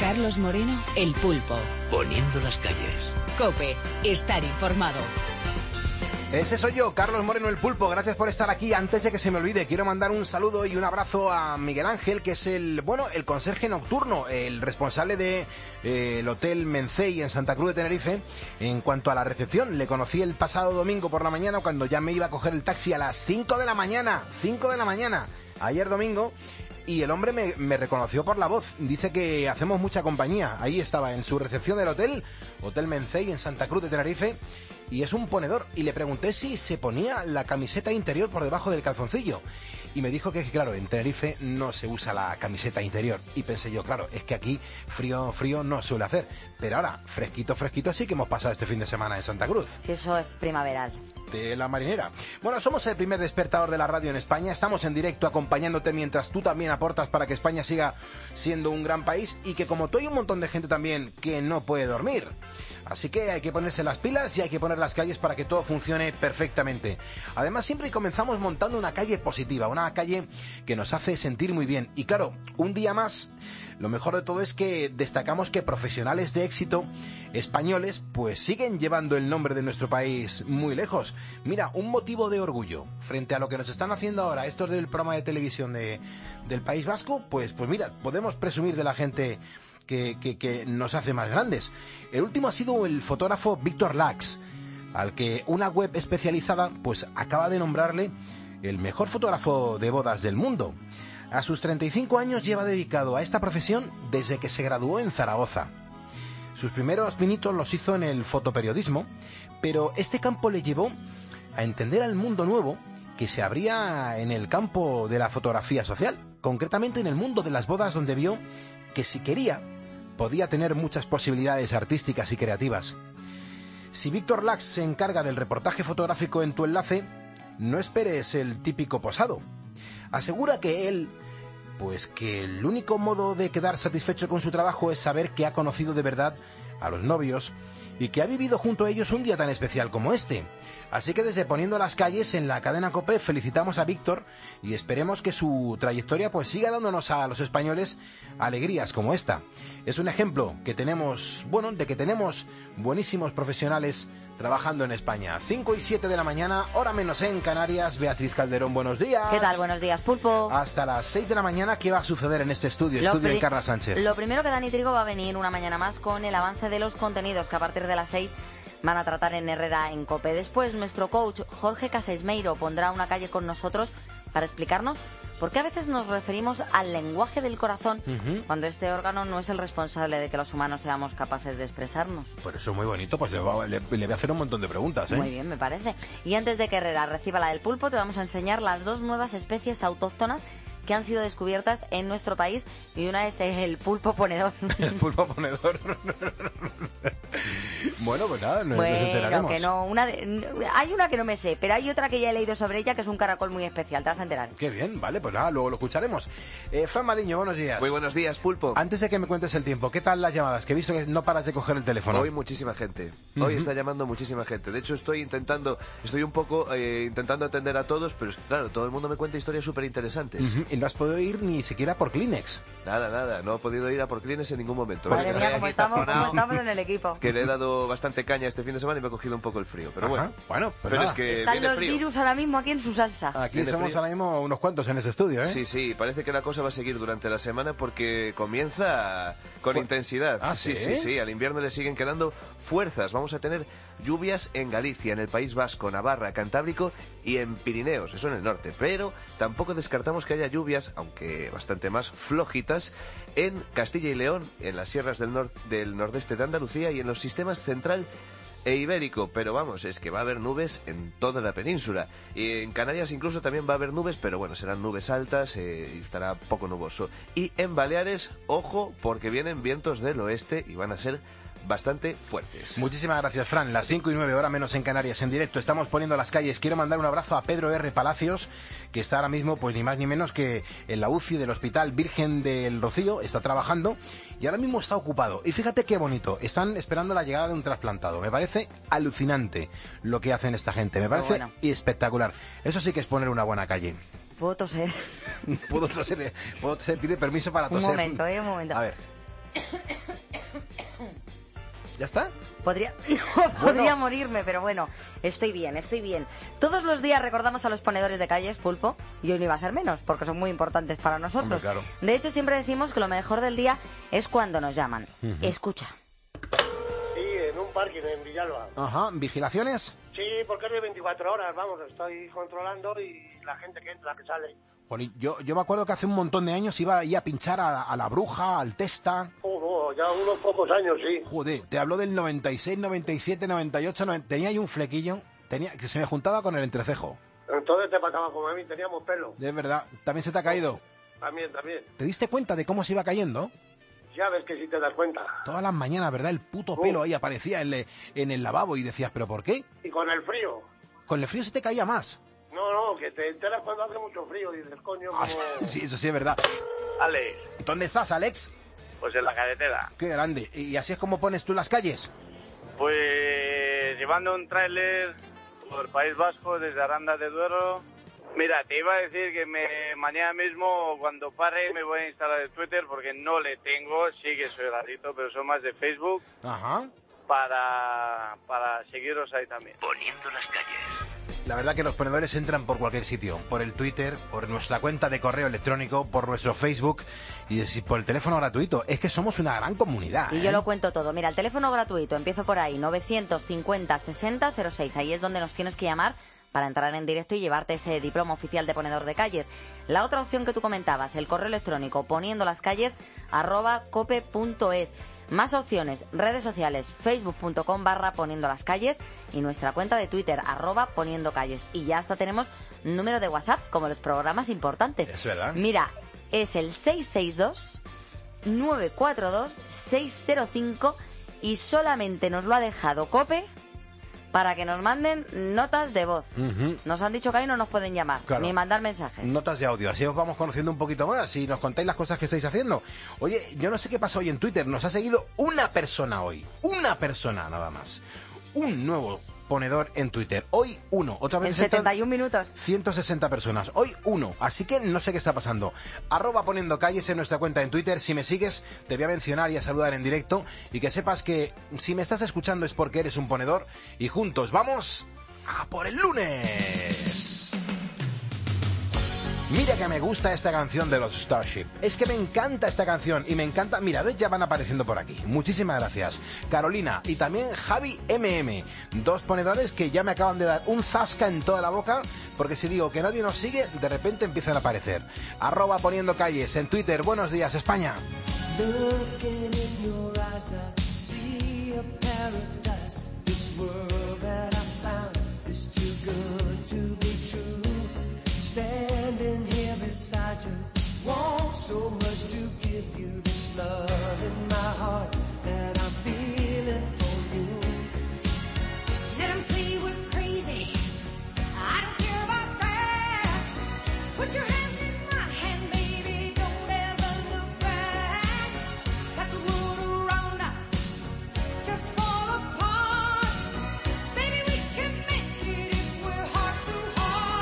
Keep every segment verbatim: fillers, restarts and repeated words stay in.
Carlos Moreno, El Pulpo. Poniendo las calles. COPE, estar informado. Ese soy yo, Carlos Moreno, El Pulpo. Gracias por estar aquí. Antes de que se me olvide, quiero mandar un saludo y un abrazo a Miguel Ángel, que es el, bueno, el conserje nocturno, el responsable de eh, el Hotel Mencey en Santa Cruz de Tenerife. En cuanto a la recepción, le conocí el pasado domingo por la mañana, cuando ya me iba a coger el taxi a las cinco de la mañana. cinco de la mañana, ayer domingo. Y el hombre me, me reconoció por la voz. Dice que hacemos mucha compañía. Ahí estaba, en su recepción del hotel, Hotel Mencey en Santa Cruz de Tenerife. Y es un ponedor. Y le pregunté si se ponía la camiseta interior por debajo del calzoncillo. Y me dijo que, claro, en Tenerife no se usa la camiseta interior. Y pensé yo, claro, es que aquí frío, frío no suele hacer. Pero ahora, fresquito, fresquito, sí que hemos pasado este fin de semana en Santa Cruz. Sí, eso es primaveral. De la marinera. Bueno, somos el primer despertador de la radio en España. Estamos en directo acompañándote mientras tú también aportas para que España siga siendo un gran país y que, como tú, hay un montón de gente también que no puede dormir. Así que hay que ponerse las pilas y hay que poner las calles para que todo funcione perfectamente. Además, siempre comenzamos montando una calle positiva, una calle que nos hace sentir muy bien. Y claro, un día más, lo mejor de todo es que destacamos que profesionales de éxito españoles pues siguen llevando el nombre de nuestro país muy lejos. Mira, un motivo de orgullo frente a lo que nos están haciendo ahora estos del programa de televisión de, del País Vasco, pues, pues mira, podemos presumir de la gente Que, que, que nos hace más grandes. El último ha sido el fotógrafo Víctor Lax, al que una web especializada pues acaba de nombrarle el mejor fotógrafo de bodas del mundo. A sus treinta y cinco años lleva dedicado a esta profesión desde que se graduó en Zaragoza. Sus primeros pinitos los hizo en el fotoperiodismo, pero este campo le llevó a entender al mundo nuevo que se abría en el campo de la fotografía social, concretamente en el mundo de las bodas, donde vio que si quería podía tener muchas posibilidades artísticas y creativas. Si Víctor Lax se encarga del reportaje fotográfico en Tu Enlace, no esperes el típico posado. Asegura que él, pues que el único modo de quedar satisfecho con su trabajo es saber que ha conocido de verdad a los novios y que ha vivido junto a ellos un día tan especial como este. Así que desde Poniendo las Calles en la cadena COPE felicitamos a Víctor y esperemos que su trayectoria pues siga dándonos a los españoles alegrías como esta. Es un ejemplo que tenemos, bueno, de que tenemos buenísimos profesionales trabajando en España. cinco y siete de la mañana, hora menos en Canarias. Beatriz Calderón, buenos días. ¿Qué tal? Buenos días, Pulpo. Hasta las seis de la mañana, ¿qué va a suceder en este estudio? Lo Estudio pri- en Carla Sánchez. Lo primero, que Dani Trigo va a venir una mañana más con el avance de los contenidos que a partir de las seis van a tratar en Herrera en COPE. Después, nuestro coach Jorge Casesmeiro pondrá una calle con nosotros para explicarnos por qué a veces nos referimos al lenguaje del corazón uh-huh. cuando este órgano no es el responsable de que los humanos seamos capaces de expresarnos. Por eso es muy bonito, pues le, va, le, le voy a hacer un montón de preguntas, ¿eh? Muy bien, me parece. Y antes de que Herrera reciba la del pulpo, te vamos a enseñar las dos nuevas especies autóctonas que han sido descubiertas en nuestro país, y una es el pulpo ponedor. El pulpo ponedor. Bueno, pues nada, nos, bueno, nos enteraremos. Que no, una de, hay una que no me sé, pero hay otra que ya he leído sobre ella, que es un caracol muy especial, te vas a enterar. Qué bien, vale, pues nada, luego lo escucharemos. Eh, Fran Mariño, buenos días. Muy buenos días, Pulpo. Antes de que me cuentes el tiempo, ¿qué tal las llamadas? Que he visto que no paras de coger el teléfono. Hoy muchísima gente, hoy uh-huh. está llamando muchísima gente. De hecho, estoy intentando, estoy un poco eh, intentando atender a todos, pero claro, todo el mundo me cuenta historias súper interesantes. Uh-huh. Y no has podido ir ni siquiera por Kleenex. Nada, nada, no he podido ir a por Kleenex en ningún momento. Madre mía, como estamos, como estamos en el equipo. Que le he dado bastante caña este fin de semana y me he cogido un poco el frío, pero Ajá. bueno. Bueno, pues pero nada. es que están los frío. virus ahora mismo aquí en su salsa. Aquí viene somos frío. ahora mismo unos cuantos en ese estudio, ¿eh? Sí, sí, parece que la cosa va a seguir durante la semana porque comienza con Fu- intensidad. ¿Ah, sí, sí? sí, sí, al invierno le siguen quedando fuerzas. Vamos a tener lluvias en Galicia, en el País Vasco, Navarra, Cantábrico y en Pirineos, eso en el norte. Pero tampoco descartamos que haya lluvias, aunque bastante más flojitas, en Castilla y León, en las sierras del, nor- del nordeste de Andalucía y en los sistemas central e ibérico, pero vamos, es que va a haber nubes en toda la península. Y en Canarias incluso también va a haber nubes, pero bueno, serán nubes altas eh, y estará poco nuboso. Y en Baleares, ojo, porque vienen vientos del oeste y van a ser bastante fuertes. Muchísimas gracias, Fran. Las cinco y nueve, hora menos en Canarias, en directo. Estamos poniendo las calles. Quiero mandar un abrazo a Pedro R. Palacios, que está ahora mismo, pues ni más ni menos que en la U C I del Hospital Virgen del Rocío. Está trabajando y ahora mismo está ocupado. Y fíjate qué bonito. Están esperando la llegada de un trasplantado. Me parece alucinante lo que hacen esta gente. Me parece bueno. espectacular. Eso sí que es poner una buena calle. Puedo toser. Puedo toser, puedo toser, pide permiso para Un toser. momento, eh, un momento. A ver. ¿Ya está? Podría, no, podría morirme, pero bueno, estoy bien, estoy bien. Todos los días recordamos a los ponedores de calles, Pulpo, y hoy no iba a ser menos, porque son muy importantes para nosotros. Hombre, claro. De hecho, siempre decimos que lo mejor del día es cuando nos llaman. Uh-huh. Escucha. Sí, en un parking en Villalba. Ajá, ¿vigilaciones? Sí, porque es de veinticuatro horas, vamos, estoy controlando y la gente que entra, que sale. Jolín, yo, yo me acuerdo que hace un montón de años iba ahí a pinchar a, a la Bruja, al Testa. Oh, no, ya unos pocos años, sí. Joder, te hablo del noventa y seis, noventa y siete, noventa y ocho, noventa... tenía ahí un flequillo tenía que se me juntaba con el entrecejo. Entonces te pasaba como a mí, teníamos pelo. Es verdad, ¿también se te ha caído? También, también. ¿Te diste cuenta de cómo se iba cayendo? Ya ves que sí te das cuenta. Todas las mañanas, ¿verdad? El puto uh. pelo ahí aparecía en, le, en el lavabo y decías, ¿pero por qué? Y con el frío. Con el frío se te caía más. No, no, que te enteras cuando hace mucho frío y dices, coño, como... Sí, eso sí es verdad. Alex. ¿Dónde estás, Alex? Pues en la carretera. Qué grande. ¿Y así es como pones tú las calles? Pues llevando un tráiler por el País Vasco desde Aranda de Duero. Mira, te iba a decir que me, mañana mismo cuando pare me voy a instalar el Twitter porque no le tengo, sí que soy rarito, pero son más de Facebook. Ajá. Para, para seguiros ahí también. Poniendo las calles. La verdad que los ponedores entran por cualquier sitio, por el Twitter, por nuestra cuenta de correo electrónico, por nuestro Facebook y por el teléfono gratuito. Es que somos una gran comunidad. Y ¿eh? yo lo cuento todo. Mira, el teléfono gratuito, empiezo por ahí, novecientos cincuenta sesenta cero seis. Ahí es donde nos tienes que llamar para entrar en directo y llevarte ese diploma oficial de ponedor de calles. La otra opción que tú comentabas, el correo electrónico poniendo las calles arroba cope punto es. Más opciones, redes sociales, facebook.com barra poniendo las calles y nuestra cuenta de Twitter, arroba poniendo calles. Y ya hasta tenemos número de WhatsApp, como los programas importantes. Es verdad. Mira, es el seis seis dos, nueve cuatro dos, seis cero cinco y solamente nos lo ha dejado Cope para que nos manden notas de voz. Uh-huh. Nos han dicho que ahí no nos pueden llamar, claro, ni mandar mensajes. Notas de audio, así os vamos conociendo un poquito más y nos contáis las cosas que estáis haciendo. Oye, yo no sé qué pasa hoy en Twitter, nos ha seguido una persona hoy, una persona nada más. Un nuevo ponedor en Twitter. Hoy uno, otra vez en setenta y un minutos. ciento sesenta personas. Hoy uno, así que no sé qué está pasando. Arroba poniendo calles en nuestra cuenta en Twitter. Si me sigues, te voy a mencionar y a saludar en directo. Y que sepas que si me estás escuchando es porque eres un ponedor. Y juntos vamos a por el lunes. Mira que me gusta esta canción de los Starship. Es que me encanta esta canción y me encanta... Mira, ves, ya van apareciendo por aquí. Muchísimas gracias. Carolina y también Javi M M. Dos ponedores que ya me acaban de dar un zasca en toda la boca porque si digo que nadie nos sigue, de repente empiezan a aparecer. Arroba poniendo calles en Twitter. Buenos días, España. Standing here beside you, want so much to give you this love in my heart that I'm feeling for you. Let them say we're crazy, I don't care about that. Put your hand in my hand, baby, don't ever look back. Let the world around us just fall apart. Baby, we can make it if we're heart to heart.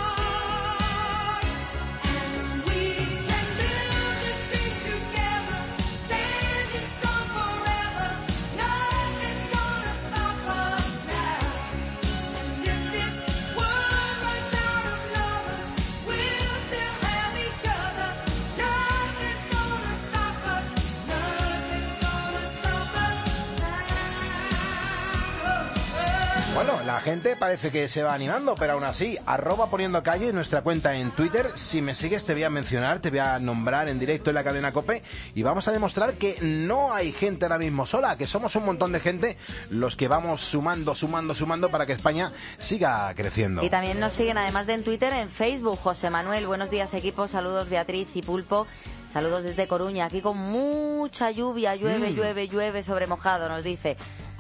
Bueno, la gente parece que se va animando, pero aún así, arroba poniendo calle, nuestra cuenta en Twitter. Si me sigues te voy a mencionar, te voy a nombrar en directo en la cadena COPE y vamos a demostrar que no hay gente ahora mismo sola, que somos un montón de gente los que vamos sumando, sumando, sumando para que España siga creciendo. Y también nos siguen, además de en Twitter, en Facebook. José Manuel, buenos días equipo, saludos Beatriz y Pulpo. Saludos desde Coruña, aquí con mucha lluvia, llueve, mm. llueve, llueve sobre mojado, nos dice.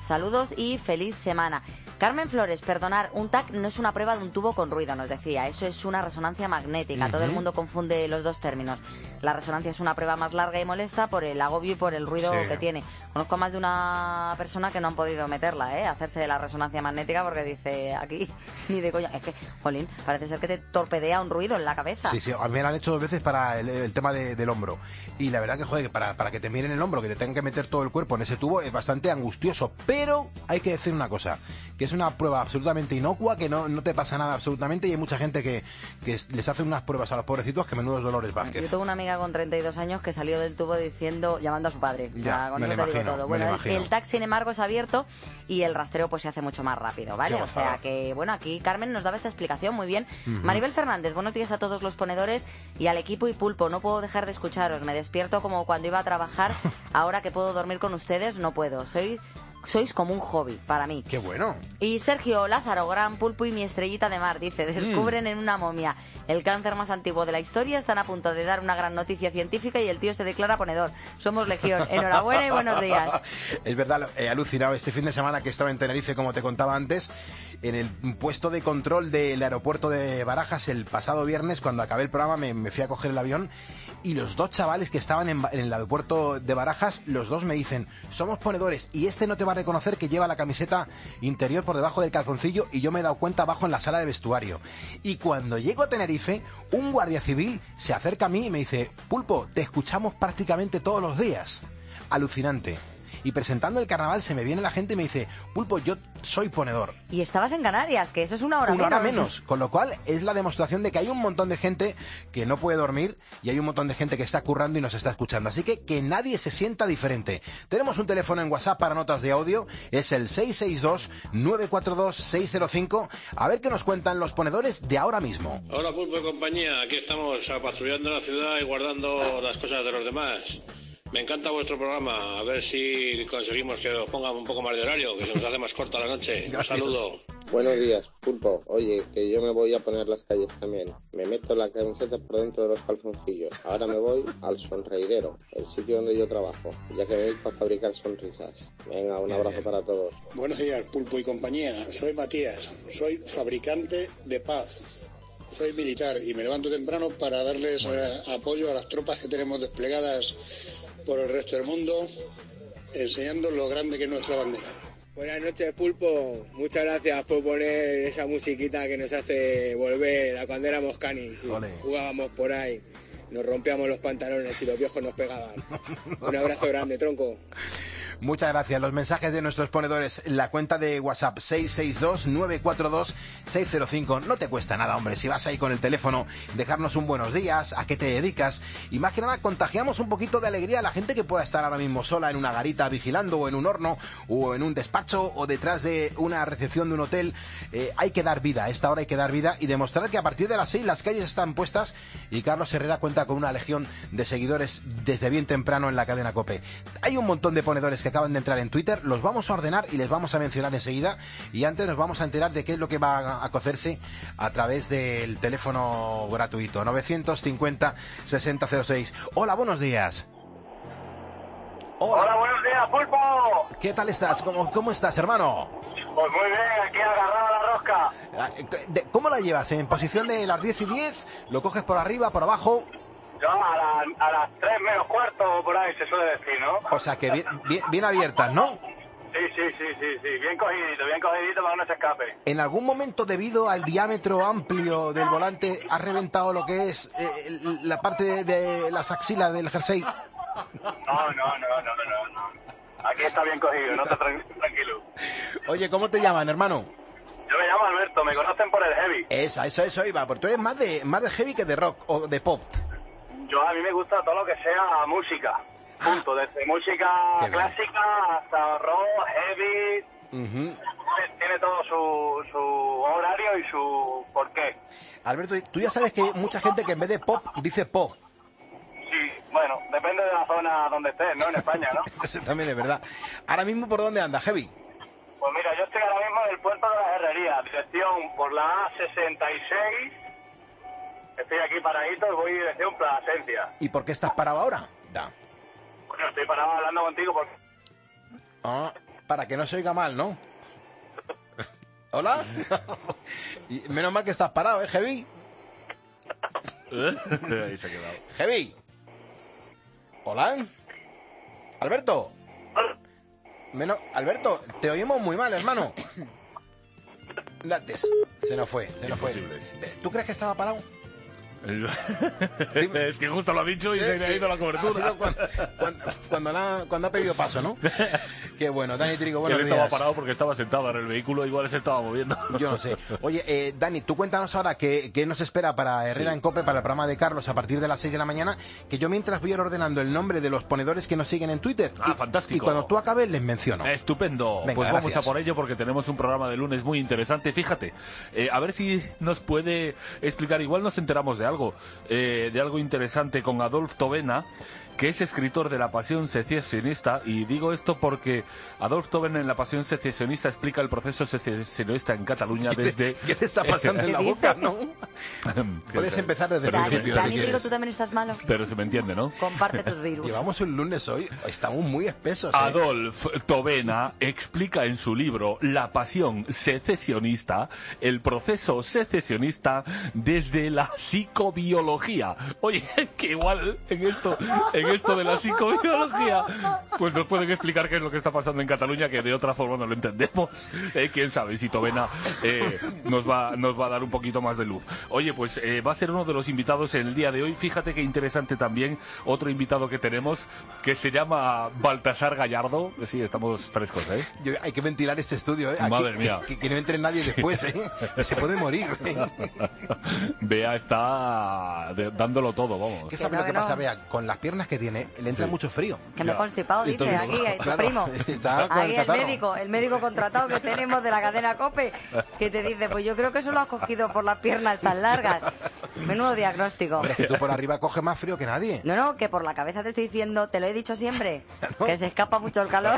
Saludos y feliz semana. Carmen Flores, perdonar, un T A C no es una prueba de un tubo con ruido, nos decía. Eso es una resonancia magnética. Uh-huh. Todo el mundo confunde los dos términos. La resonancia es una prueba más larga y molesta por el agobio y por el ruido sí. que tiene. Conozco más de una persona que no han podido meterla, ¿eh? Hacerse la resonancia magnética porque dice, aquí, ni de coña. Es que, jolín, parece ser que te torpedea un ruido en la cabeza. Sí, sí, a mí me lo han hecho dos veces para el, el tema de, del hombro. Y la verdad que, joder, para, para que te miren el hombro, que te tengan que meter todo el cuerpo en ese tubo, es bastante angustioso. Pero hay que decir una cosa, que es una prueba absolutamente inocua, que no, no te pasa nada absolutamente, y hay mucha gente que, que les hace unas pruebas a los pobrecitos que menudos dolores Vázquez. Yo tengo una amiga con treinta y dos años que salió del tubo diciendo, llamando a su padre. Ya, ya con me eso lo te imagino, digo todo. me lo Bueno, el, imagino. el T A C, sin embargo, es abierto y el rastreo pues se hace mucho más rápido, ¿vale? Qué O sea que, bueno, aquí Carmen nos daba esta explicación muy bien. Uh-huh. Maribel Fernández, buenos días a todos los ponedores y al equipo y Pulpo. No puedo dejar de escucharos. Me despierto como cuando iba a trabajar. Ahora que puedo dormir con ustedes, no puedo. Soy... Sois como un hobby para mí. ¡Qué bueno! Y Sergio Lázaro, gran Pulpo y mi estrellita de mar, dice, descubren mm. en una momia el cáncer más antiguo de la historia, están a punto de dar una gran noticia científica y el tío se declara ponedor. Somos legión. Enhorabuena y buenos días. Es verdad, he alucinado este fin de semana que estaba en Tenerife, como te contaba antes, en el puesto de control del aeropuerto de Barajas el pasado viernes, cuando acabé el programa me, me fui a coger el avión. Y los dos chavales que estaban en, en el aeropuerto de Barajas, los dos me dicen, somos ponedores, y este no te va a reconocer que lleva la camiseta interior por debajo del calzoncillo, y yo me he dado cuenta abajo en la sala de vestuario. Y cuando llego a Tenerife, un guardia civil se acerca a mí y me dice, Pulpo, te escuchamos prácticamente todos los días. Alucinante. Y presentando el carnaval se me viene la gente y me dice, Pulpo, yo soy ponedor. Y estabas en Canarias, que eso es una hora una menos. Una hora menos, con lo cual es la demostración de que hay un montón de gente que no puede dormir y hay un montón de gente que está currando y nos está escuchando. Así que que nadie se sienta diferente. Tenemos un teléfono en WhatsApp para notas de audio, es el seis seis dos, nueve cuatro dos, seis cero cinco. A ver qué nos cuentan los ponedores de ahora mismo. Hola Pulpo y compañía, aquí estamos patrullando la ciudad y guardando las cosas de los demás. Me encanta vuestro programa, a ver si conseguimos que os pongan un poco más de horario, que se nos hace más corta la noche. Un saludo. Buenos días, Pulpo. Oye, que yo me voy a poner las calles también. Me meto la camiseta por dentro de los calzoncillos. Ahora me voy al Sonreidero, el sitio donde yo trabajo, ya que me voy para fabricar sonrisas. Venga, un abrazo para todos. Buenos días, Pulpo y compañía. Soy Matías, soy fabricante de paz. Soy militar y me levanto temprano para darles eh, apoyo a las tropas que tenemos desplegadas por el resto del mundo, enseñando lo grande que es nuestra bandera. Buenas noches, Pulpo. Muchas gracias por poner esa musiquita que nos hace volver a cuando éramos canis y jugábamos por ahí. Nos rompíamos los pantalones y los viejos nos pegaban. Un abrazo grande, tronco. Muchas gracias. Los mensajes de nuestros ponedores, la cuenta de WhatsApp seis seis dos, nueve cuatro dos, seis cero cinco. No te cuesta nada, hombre, si vas ahí con el teléfono, dejarnos un buenos días, a qué te dedicas, y más que nada contagiamos un poquito de alegría a la gente que pueda estar ahora mismo sola en una garita vigilando, o en un horno, o en un despacho, o detrás de una recepción de un hotel. Eh, hay que dar vida, a esta hora hay que dar vida y demostrar que a partir de las seis las calles están puestas y Carlos Herrera cuenta con una legión de seguidores desde bien temprano en la cadena COPE. Hay un montón de ponedores que acaban de entrar en Twitter, los vamos a ordenar y les vamos a mencionar enseguida, y antes nos vamos a enterar de qué es lo que va a cocerse a través del teléfono gratuito novecientos cincuenta, sesenta cero seis. Hola, buenos días. Hola, Hola buenos días, Pulpo. ¿Qué tal estás? ¿Cómo, cómo estás, hermano? Pues muy bien, aquí agarrado a la rosca. ¿Cómo la llevas? ¿En posición de las diez y diez? ¿Lo coges por arriba, por abajo? Yo a, la, a las tres menos cuarto por ahí se suele decir, ¿no? O sea que bien, bien, bien abiertas, ¿no? Sí, sí, sí, sí, sí, bien cogidito, bien cogidito para que no se escape. ¿En algún momento, debido al diámetro amplio del volante, has reventado lo que es eh, la parte de, de las axilas del jersey? No, no, no, no, no, no. Aquí está bien cogido, no te tra- tranquilo. Oye, ¿cómo te llaman, hermano? Yo me llamo Alberto, me conocen por el heavy. Esa, eso, eso iba, porque tú eres más de, más de heavy que de rock o de pop. Yo a mí me gusta todo lo que sea música, punto, desde música clásica hasta rock, heavy, uh-huh. Tiene todo su, su horario y su porqué. Alberto, tú ya sabes que hay mucha gente que en vez de pop dice pop. Sí, bueno, depende de la zona donde estés, ¿no? En España, ¿no? Eso también es verdad. Ahora mismo, ¿por dónde anda, heavy? Pues mira, yo estoy ahora mismo en el puerto de las Herrerías, dirección por la A sesenta y seis. Estoy aquí paradito y voy dirección Plasencia. ¿Y por qué estás parado ahora? Da. Bueno, estoy parado hablando contigo porque... Ah, para que no se oiga mal, ¿no? ¿Hola? Y menos mal que estás parado, ¿eh, Heavy? Ahí se ha quedado. Heavy. ¿Hola? ¿Alberto? Menos... Alberto, te oímos muy mal, hermano. Lates. Se nos fue, se nos fue. ¿Tú crees que estaba parado? Es que justo lo ha dicho y se le ha ido la cobertura. Cuando, cuando, cuando, la, cuando ha pedido paso, ¿no? Qué bueno, Dani Trigo, buenos Él días. estaba parado porque estaba sentado en el vehículo, igual se estaba moviendo. Yo no sé. Oye, eh, Dani, tú cuéntanos ahora qué, qué nos espera para Herrera Sí. en COPE, para el programa de Carlos a partir de las seis de la mañana, que yo mientras voy a ir ordenando el nombre de los ponedores que nos siguen en Twitter. Ah, y, fantástico. Y cuando tú acabes les menciono. Estupendo. Venga, pues vamos gracias. a por ello porque tenemos un programa de lunes muy interesante. Fíjate, eh, a ver si nos puede explicar, igual nos enteramos de algo, eh, de algo interesante con Adolf Tobena, que es escritor de La Pasión Secesionista, y digo esto porque Adolf Tobena en La Pasión Secesionista explica el proceso secesionista en Cataluña ¿Qué te, desde... ¿Qué te está pasando en la ¿Qué boca, dice? no? Puedes empezar desde el Pero se- principio, Dani, si Trigo, quieres. tú también estás malo. Pero se me entiende, ¿no? Comparte tus virus. Llevamos un lunes hoy, estamos muy espesos, ¿eh? Adolf Tobena explica en su libro La Pasión Secesionista el proceso secesionista desde la psicobiología. Oye, que igual en esto, en esto de la psicobiología, pues nos pueden explicar qué es lo que está pasando en Cataluña, que de otra forma no lo entendemos. Eh, quién sabe si Tobena eh, nos va nos va a dar un poquito más de luz. Oye, pues eh, va a ser uno de los invitados en el día de hoy. Fíjate qué interesante también otro invitado que tenemos, que se llama Baltasar Gallardo. Sí, estamos frescos, ¿eh? Yo- hay que ventilar este estudio, ¿eh? Aquí- Madre mía. Que, que no entre nadie después, ¿eh? Se puede morir, ¿eh? Bea está de- dándolo todo, vamos. ¿Qué sabes no, lo que que no. pasa, Bea? Con las piernas que tiene, le entra Sí. mucho frío. Que me he constipado, dice, Entonces, aquí, tu claro, primo. está con Ahí el el catarro. médico, el médico contratado que tenemos de la cadena COPE, que te dice, pues yo creo que eso lo has cogido por las piernas tan largas. Menudo diagnóstico. Hombre, es que tú por arriba coges más frío que nadie. No, no, que por la cabeza te estoy diciendo, te lo he dicho siempre, que se escapa mucho el calor.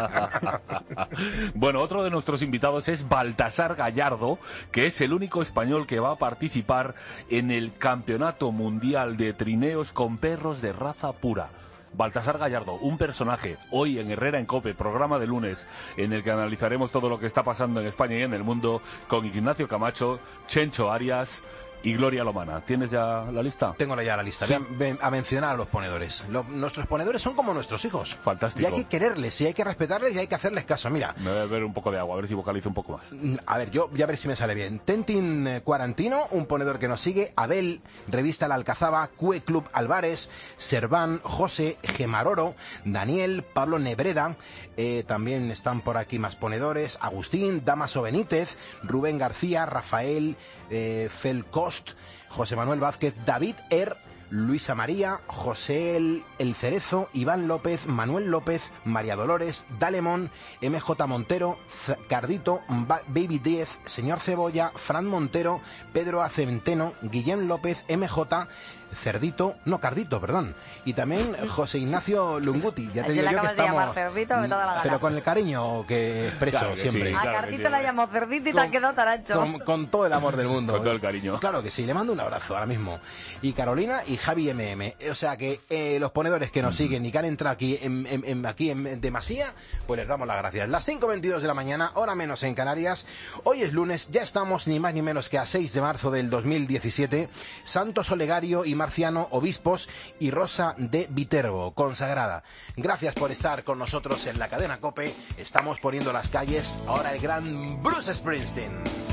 Bueno, otro de nuestros invitados es Baltasar Gallardo, que es el único español que va a participar en el Campeonato Mundial de Trineos con Perros de Raza Pura. Baltasar Gallardo, un personaje, hoy en Herrera en COPE, programa de lunes, en el que analizaremos todo lo que está pasando en España y en el mundo, con Ignacio Camacho, Chencho Arias y Gloria Lomana. ¿Tienes ya la lista? Tengo ya la lista. Sí. Ven- ven a mencionar a los ponedores. Lo- nuestros ponedores son como nuestros hijos. Fantástico. Y hay que quererles, y hay que respetarles, y hay que hacerles caso. Mira, Me voy a beber un poco de agua, a ver si vocalizo un poco más. mm, a ver, yo ya a ver si me sale bien. Tentin eh, Cuarantino, un ponedor que nos sigue. Abel, Revista La Alcazaba, Cue Club Álvarez, Serván, José, Gemaroro, Daniel, Pablo Nebreda. eh, también están por aquí más ponedores. Agustín, Damaso Benítez, Rubén García, Rafael, eh, Felcost, José Manuel Vázquez, David Er, Luisa María, José El, El Cerezo, Iván López, Manuel López, María Dolores, Dalemón, M J Montero, Z- Cardito, Ba- Baby diez, Señor Cebolla, Fran Montero, Pedro Acenteno, Guillem López, M J, Cerdito, no, Cardito, perdón, y también José Ignacio Lunguti. Ya te Así digo le yo que acabas de llamar estamos, Cerdito, me toda la gana. pero con el cariño que expreso Claro que siempre. sí. A claro que Cartito sí. la llamo Cerdito y te has quedado tan ancho. Con, con todo el amor del mundo. Con todo el cariño. Claro que sí, le mando un abrazo ahora mismo. Y Carolina y Javi M M. O sea que eh, los ponedores que nos siguen y que han entrado aquí en, en- en- aquí en Demasía, pues les damos las gracias. Las cinco veintidós de la mañana, hora menos en Canarias. Hoy es lunes, ya estamos ni más ni menos que a seis de marzo del dos mil diecisiete. Santos Olegario y Marciano, obispos, y Rosa de Viterbo, consagrada. Gracias por estar con nosotros en la cadena COPE. Estamos poniendo las calles. Ahora el gran Bruce Springsteen.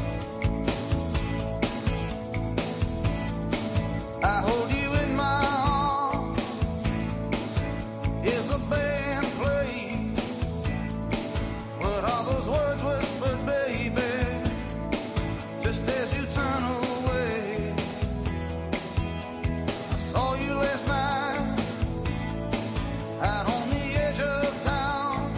I hold you in my arms as a band played. What are those words whispered, baby? Just as you turn away, I saw you last night out on the edge of town.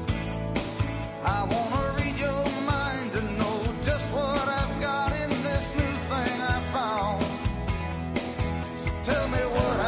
I wanna read your mind to know just what I've got in this new thing I found. Tell me what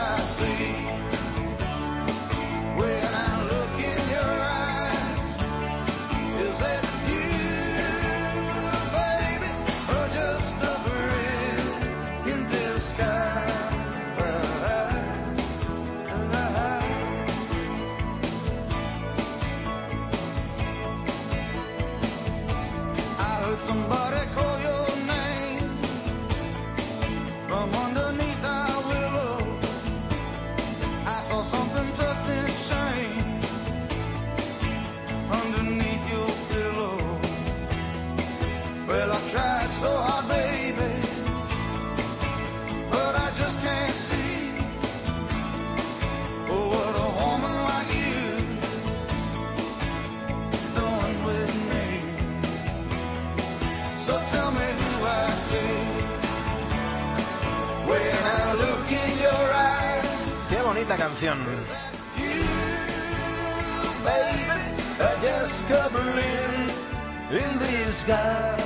somebody call your name from underneath our willow. I saw something tucked in shame underneath your pillow. Well, I tried so hard, baby, but I just can't see. Oh, what a woman like you is doing with me. So tell me who I see when I look in your eyes. Qué bonita canción. Baby, I just couple in, in this guy.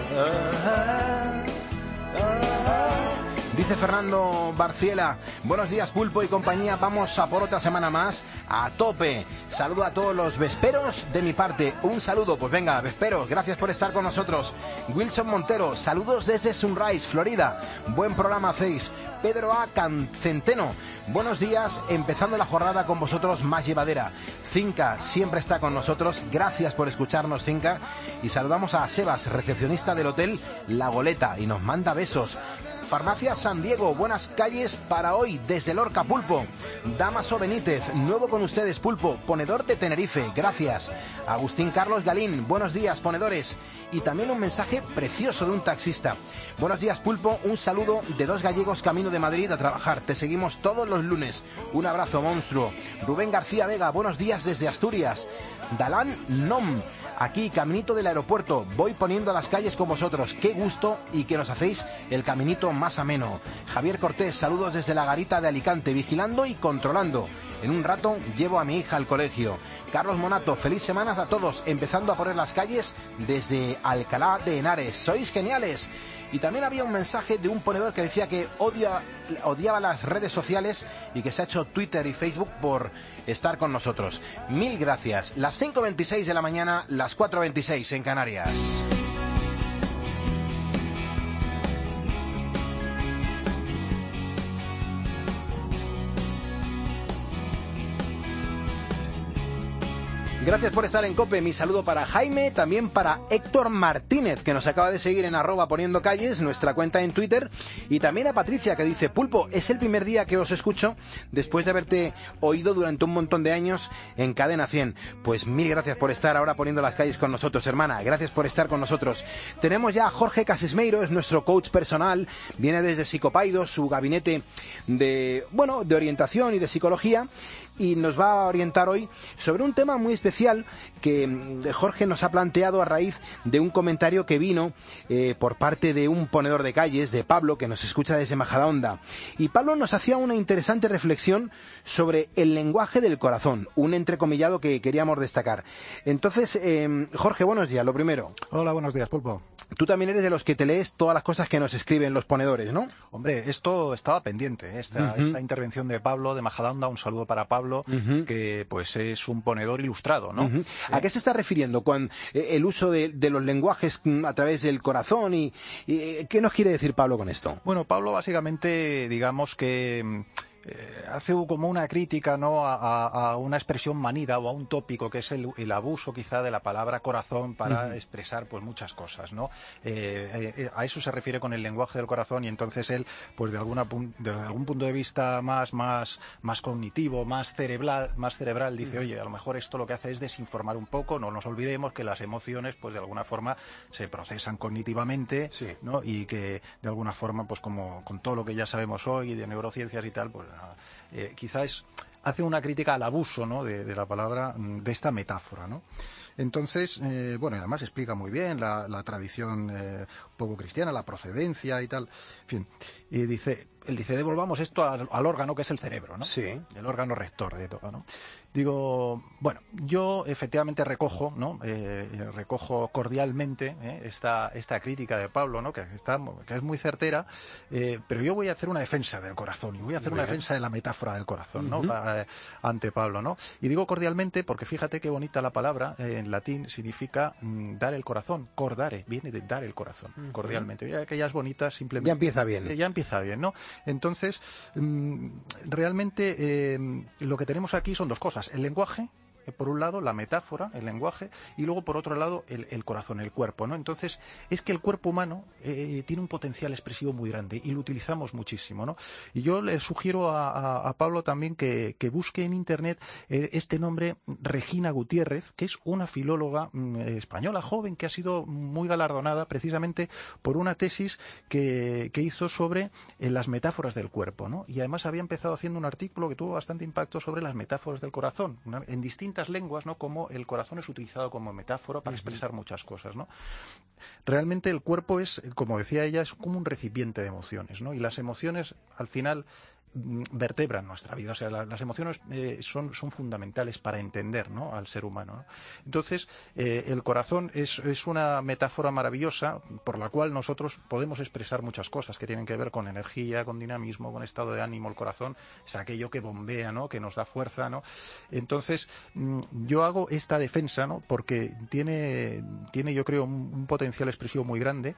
Dice Fernando Barciela, buenos días Pulpo y compañía, vamos a por otra semana más, a tope. Saludo a todos los vesperos de mi parte, un saludo, pues venga, vesperos, gracias por estar con nosotros. Wilson Montero, saludos desde Sunrise, Florida, buen programa hacéis. Pedro A. Centeno, buenos días, empezando la jornada con vosotros más llevadera. Cinca siempre está con nosotros, gracias por escucharnos Cinca. Y saludamos a Sebas, recepcionista del hotel La Goleta, y nos manda besos. Farmacia San Diego, buenas calles para hoy desde Lorca Pulpo. Damaso Benítez, nuevo con ustedes Pulpo, ponedor de Tenerife, gracias. Agustín Carlos Galín, buenos días ponedores. Y también un mensaje precioso de un taxista. Buenos días Pulpo, un saludo de dos gallegos camino de Madrid a trabajar. Te seguimos todos los lunes. Un abrazo monstruo. Rubén García Vega, buenos días desde Asturias. Dalán Nom, aquí caminito del aeropuerto, voy poniendo las calles con vosotros, qué gusto y que nos hacéis el caminito más ameno. Javier Cortés, saludos desde la garita de Alicante, vigilando y controlando. En un rato llevo a mi hija al colegio. Carlos Monato, feliz semanas a todos, empezando a poner las calles desde Alcalá de Henares. Sois geniales. Y también había un mensaje de un ponedor que decía que odia, odiaba las redes sociales y que se ha hecho Twitter y Facebook por estar con nosotros. Mil gracias. Las cinco veintiséis de la mañana, las cuatro veintiséis en Canarias. Gracias por estar en COPE. Mi saludo para Jaime, también para Héctor Martínez, que nos acaba de seguir en arroba poniendo calles, nuestra cuenta en Twitter, y también a Patricia, que dice, Pulpo, es el primer día que os escucho después de haberte oído durante un montón de años en Cadena cien. Pues mil gracias por estar ahora poniendo las calles con nosotros, hermana. Gracias por estar con nosotros. Tenemos ya a Jorge Casismeiro, es nuestro coach personal, viene desde Psicopaido, su gabinete de, bueno, de orientación y de psicología, y nos va a orientar hoy sobre un tema muy especial que Jorge nos ha planteado a raíz de un comentario que vino eh, por parte de un ponedor de calles, de Pablo, que nos escucha desde Majadahonda. Y Pablo nos hacía una interesante reflexión sobre el lenguaje del corazón, un entrecomillado que queríamos destacar. Entonces, eh, Jorge, buenos días, lo primero. Hola, buenos días, Pulpo. Tú también eres de los que te lees todas las cosas que nos escriben los ponedores, ¿no? Hombre, esto estaba pendiente, esta, Uh-huh. esta intervención de Pablo de Majadahonda, un saludo para Pablo, Uh-huh. que pues es un ponedor ilustrado, ¿no? Uh-huh. ¿A qué se está refiriendo con eh, el uso de, de los lenguajes mm, a través del corazón? Y, y ¿qué nos quiere decir Pablo con esto? Bueno, Pablo básicamente, digamos que mm, eh, hace como una crítica, ¿no?, a, a- a una expresión manida o a un tópico que es el, el abuso quizá de la palabra corazón para Ujú. expresar pues muchas cosas, ¿no? Eh, eh, a eso se refiere con el lenguaje del corazón, y entonces él, pues de alguna pun- de algún punto de vista más más más cognitivo, más cerebral, más cerebral dice, oye, a lo mejor esto lo que hace es desinformar un poco. No nos olvidemos que las emociones, pues de alguna forma se procesan cognitivamente, ¿no? Y que de alguna forma, pues como con todo lo que ya sabemos hoy de neurociencias y tal, pues eh, quizás hace una crítica al abuso, ¿no?, de, de la palabra, mm, de esta metáfora, ¿no? Entonces, eh, bueno, y además explica muy bien la, la tradición eh, un poco cristiana, la procedencia y tal. En fin, y dice, él dice, devolvamos esto al, al órgano que es el cerebro, ¿no? Sí. El órgano rector de todo, ¿no? Digo, bueno, yo efectivamente recojo, ¿no? Eh, recojo cordialmente eh, esta, esta crítica de Pablo, ¿no?, que, está, que es muy certera, eh, pero yo voy a hacer una defensa del corazón y voy a hacer Muy una bien. defensa de la metáfora del corazón, ¿no? Ujú. Pa- ante Pablo, ¿no? Y digo cordialmente porque fíjate qué bonita la palabra, eh, en latín significa mm, dar el corazón, cordare, viene de dar el corazón, Ujú. cordialmente. Ya que ya es bonita, simplemente. Ya empieza bien. Eh, Ya empieza bien, ¿no? Entonces, mm, realmente eh, lo que tenemos aquí son dos cosas, el lenguaje eh, por un lado la metáfora, el lenguaje, y luego por otro lado el, el corazón, el cuerpo, ¿no? Entonces, es que el cuerpo humano eh, tiene un potencial expresivo muy grande y lo utilizamos muchísimo, ¿no? Y yo le sugiero a, a, a Pablo también que, que busque en internet eh, este nombre, Regina Gutiérrez, que es una filóloga mm, española joven que ha sido muy galardonada precisamente por una tesis que, que hizo sobre eh, las metáforas del cuerpo, ¿no? Y además había empezado haciendo un artículo que tuvo bastante impacto sobre las metáforas del corazón, ¿no? En distintas lenguas, ¿no? Como el corazón es utilizado como metáfora para expresar muchas cosas, ¿no? Realmente el cuerpo es, como decía ella, es como un recipiente de emociones, ¿no? Y las emociones, al final, vertebran nuestra vida, o sea, la, las emociones eh, son, son fundamentales para entender, ¿no?, al ser humano, ¿no? Entonces, eh, el corazón es, es una metáfora maravillosa por la cual nosotros podemos expresar muchas cosas que tienen que ver con energía, con dinamismo, con estado de ánimo. El corazón es aquello que bombea, ¿no?, que nos da fuerza, ¿no? Entonces, mm, yo hago esta defensa, ¿no?, porque tiene, tiene yo creo, un, un potencial expresivo muy grande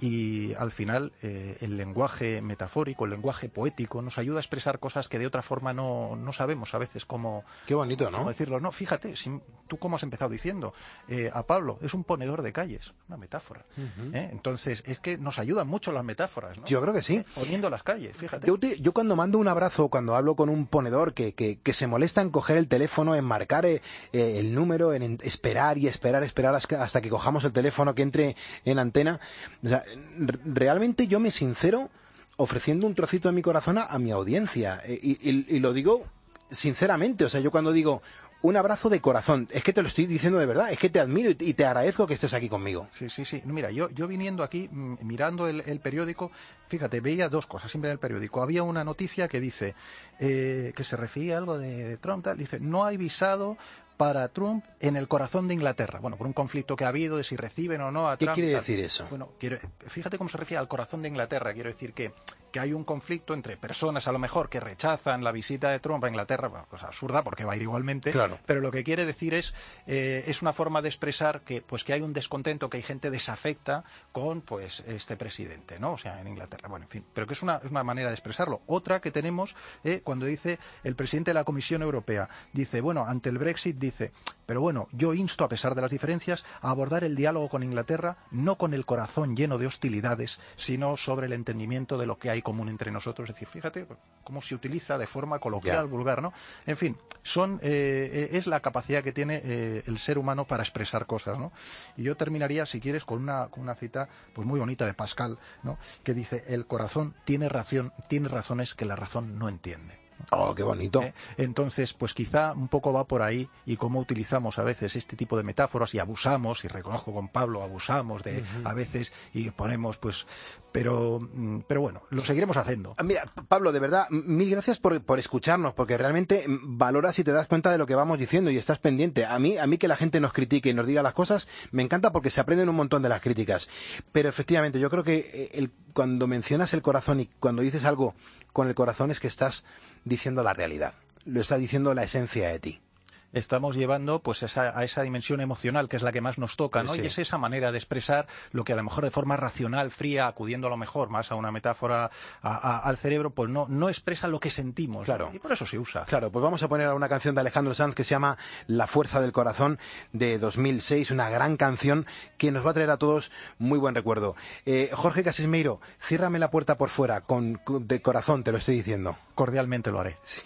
y al final eh, el lenguaje metafórico, el lenguaje poético nos ayuda a expresar cosas que de otra forma no, no sabemos a veces cómo... Qué bonito, ¿no? Cómo decirlo. No, fíjate, si, tú cómo has empezado diciendo, eh, a Pablo, es un ponedor de calles, una metáfora. Uh-huh. ¿eh? Entonces, es que nos ayudan mucho las metáforas, ¿no? Yo creo que sí. Poniendo las calles, fíjate. Yo, te, yo cuando mando un abrazo, cuando hablo con un ponedor que, que, que se molesta en coger el teléfono, en marcar eh, el número, en, en esperar y esperar, esperar hasta que cojamos el teléfono, que entre en antena, o sea, realmente yo me sincero ofreciendo un trocito de mi corazón a, a mi audiencia. Y, y, y lo digo sinceramente. O sea, yo cuando digo un abrazo de corazón, es que te lo estoy diciendo de verdad, es que te admiro y, y te agradezco que estés aquí conmigo. Sí, sí, sí. Mira, yo, yo viniendo aquí, mirando el, el periódico, fíjate, veía dos cosas siempre en el periódico. Había una noticia que dice, eh, que se refería a algo de, de Trump, tal, dice, no hay visado para Trump en el corazón de Inglaterra. Bueno, por un conflicto que ha habido de si reciben o no a Trump. ¿Qué quiere tal. decir eso? Bueno, quiero, fíjate cómo se refiere al corazón de Inglaterra. Quiero decir que, que hay un conflicto entre personas, a lo mejor, que rechazan la visita de Trump a Inglaterra, bueno, cosa absurda, porque va a ir igualmente, claro. Pero lo que quiere decir es, eh, es una forma de expresar que, pues, que hay un descontento, que hay gente desafecta con, pues, este presidente, ¿no? O sea, en Inglaterra. Bueno, en fin, pero que es una, es una manera de expresarlo. Otra que tenemos, eh, cuando dice el presidente de la Comisión Europea, dice, bueno, ante el Brexit, dice, pero bueno, yo insto, a pesar de las diferencias, a abordar el diálogo con Inglaterra no con el corazón lleno de hostilidades, sino sobre el entendimiento de lo que hay común entre nosotros. Es decir, fíjate cómo se utiliza de forma coloquial, yeah. vulgar, ¿no? En fin, son eh, es la capacidad que tiene eh, el ser humano para expresar cosas, ¿no? Y yo terminaría, si quieres, con una, con una cita pues muy bonita de Pascal, ¿no?, que dice, el corazón tiene razón, tiene razones que la razón no entiende. Oh, qué bonito. ¿Eh? Entonces, pues quizá un poco va por ahí, y cómo utilizamos a veces este tipo de metáforas y abusamos, y reconozco con Pablo, abusamos de uh-huh. a veces y ponemos, pues, pero pero bueno, lo seguiremos haciendo. Mira, Pablo, de verdad, mil gracias por, por escucharnos, porque realmente valoras y te das cuenta de lo que vamos diciendo y estás pendiente. A mí, a mí que la gente nos critique y nos diga las cosas, me encanta porque se aprenden un montón de las críticas. Pero efectivamente, yo creo que el, cuando mencionas el corazón y cuando dices algo con el corazón es que estás diciendo la realidad, lo está diciendo la esencia de ti. Estamos llevando pues esa, a esa dimensión emocional que es la que más nos toca, ¿no? Sí. Y es esa manera de expresar lo que a lo mejor de forma racional, fría, acudiendo a lo mejor más a una metáfora a, a, al cerebro, pues no, no expresa lo que sentimos, claro. ¿no? Y por eso se usa. Claro, pues vamos a poner una canción de Alejandro Sanz que se llama La fuerza del corazón, de dos mil seis, una gran canción que nos va a traer a todos muy buen recuerdo. Eh, Jorge Casismeiro, ciérrame la puerta por fuera, con, con de corazón te lo estoy diciendo. Cordialmente lo haré. Sí.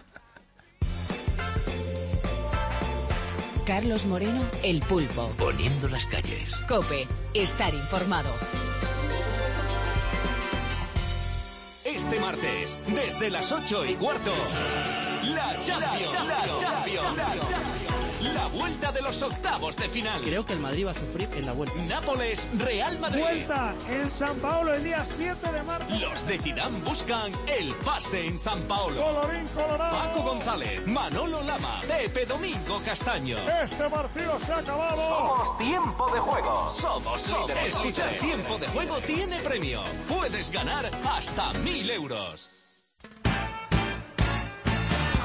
Carlos Moreno, El Pulpo. Poniendo las calles. COPE, estar informado. Este martes, desde las ocho y cuarto, la Champions. La Champions. La vuelta de los octavos de final. Creo que el Madrid va a sufrir en la vuelta. Nápoles, Real Madrid. Vuelta en San Paolo el día siete de marzo. Los de Zidane buscan el pase en San Paolo. Colorín colorado. Paco González, Manolo Lama, Pepe Domingo Castaño. Este partido se ha acabado. Somos Tiempo de Juego. Somos, Somos líderes. Escuchar Tiempo de Juego tiene premio. Puedes ganar hasta mil euros.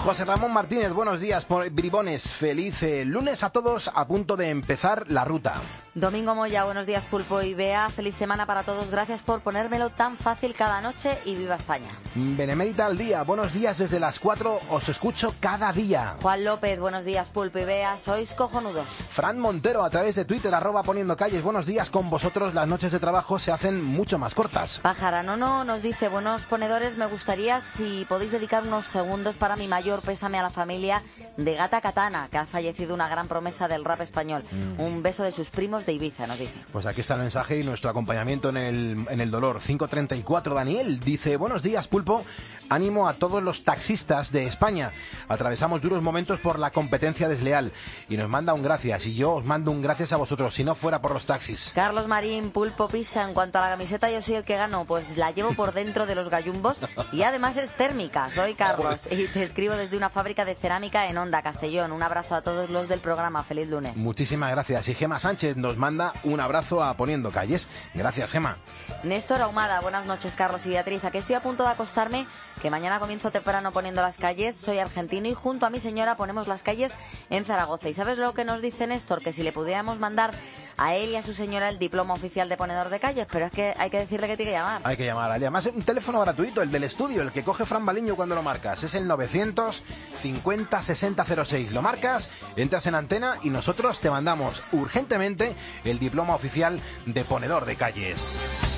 José Ramón Martínez, buenos días, por bribones. Feliz eh, lunes a todos, a punto de empezar la ruta. Domingo Moya, buenos días Pulpo y Bea, feliz semana para todos, gracias por ponérmelo tan fácil cada noche y viva España. Benemérita al día, buenos días desde las cuatro, os escucho cada día. Juan López, buenos días Pulpo y Bea, sois cojonudos. Fran Montero, a través de Twitter, arroba poniendo calles, buenos días, con vosotros las noches de trabajo se hacen mucho más cortas. Pájara Nono nos dice, buenos ponedores, me gustaría si podéis dedicar unos segundos para mi mayor pésame a la familia de Gata Katana, que ha fallecido, una gran promesa del rap español. Mm. Un beso de sus primos de Ibiza, nos dice. Pues aquí está el mensaje y nuestro acompañamiento en el, en el dolor. cinco treinta y cuatro, Daniel dice, buenos días Pulpo, ánimo a todos los taxistas de España. Atravesamos duros momentos por la competencia desleal. Y nos manda un gracias, y yo os mando un gracias a vosotros, si no fuera por los taxis. Carlos Marín, Pulpo Pisa, en cuanto a la camiseta yo soy el que gano, pues la llevo por dentro de los gallumbos y además es térmica. Soy Carlos y te escribo desde una fábrica de cerámica en Onda, Castellón. Un abrazo a todos los del programa, feliz lunes. Muchísimas gracias. Y Gema Sánchez nos manda un abrazo a Poniendo Calles. Gracias, Gema. Néstor Ahumada, buenas noches Carlos y Beatriz. Aquí estoy a punto de acostarme, que mañana comienzo temprano poniendo las calles. Soy argentino y junto a mi señora ponemos las calles en Zaragoza. ¿Y sabes lo que nos dice Néstor? Que si le pudiéramos mandar a él y a su señora el diploma oficial de ponedor de calles, pero es que hay que decirle que tiene que llamar. Hay que llamar. Además, un teléfono gratuito, el del estudio, el que coge Fran Baliño cuando lo marcas. Es el novecientos cincuenta sesenta cero seis. Lo marcas, entras en antena y nosotros te mandamos urgentemente el diploma oficial de ponedor de calles.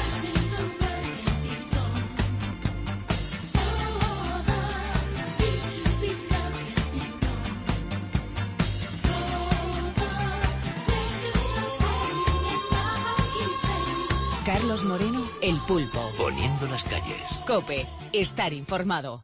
Carlos Moreno, El Pulpo. Poniendo las calles. COPE, estar informado.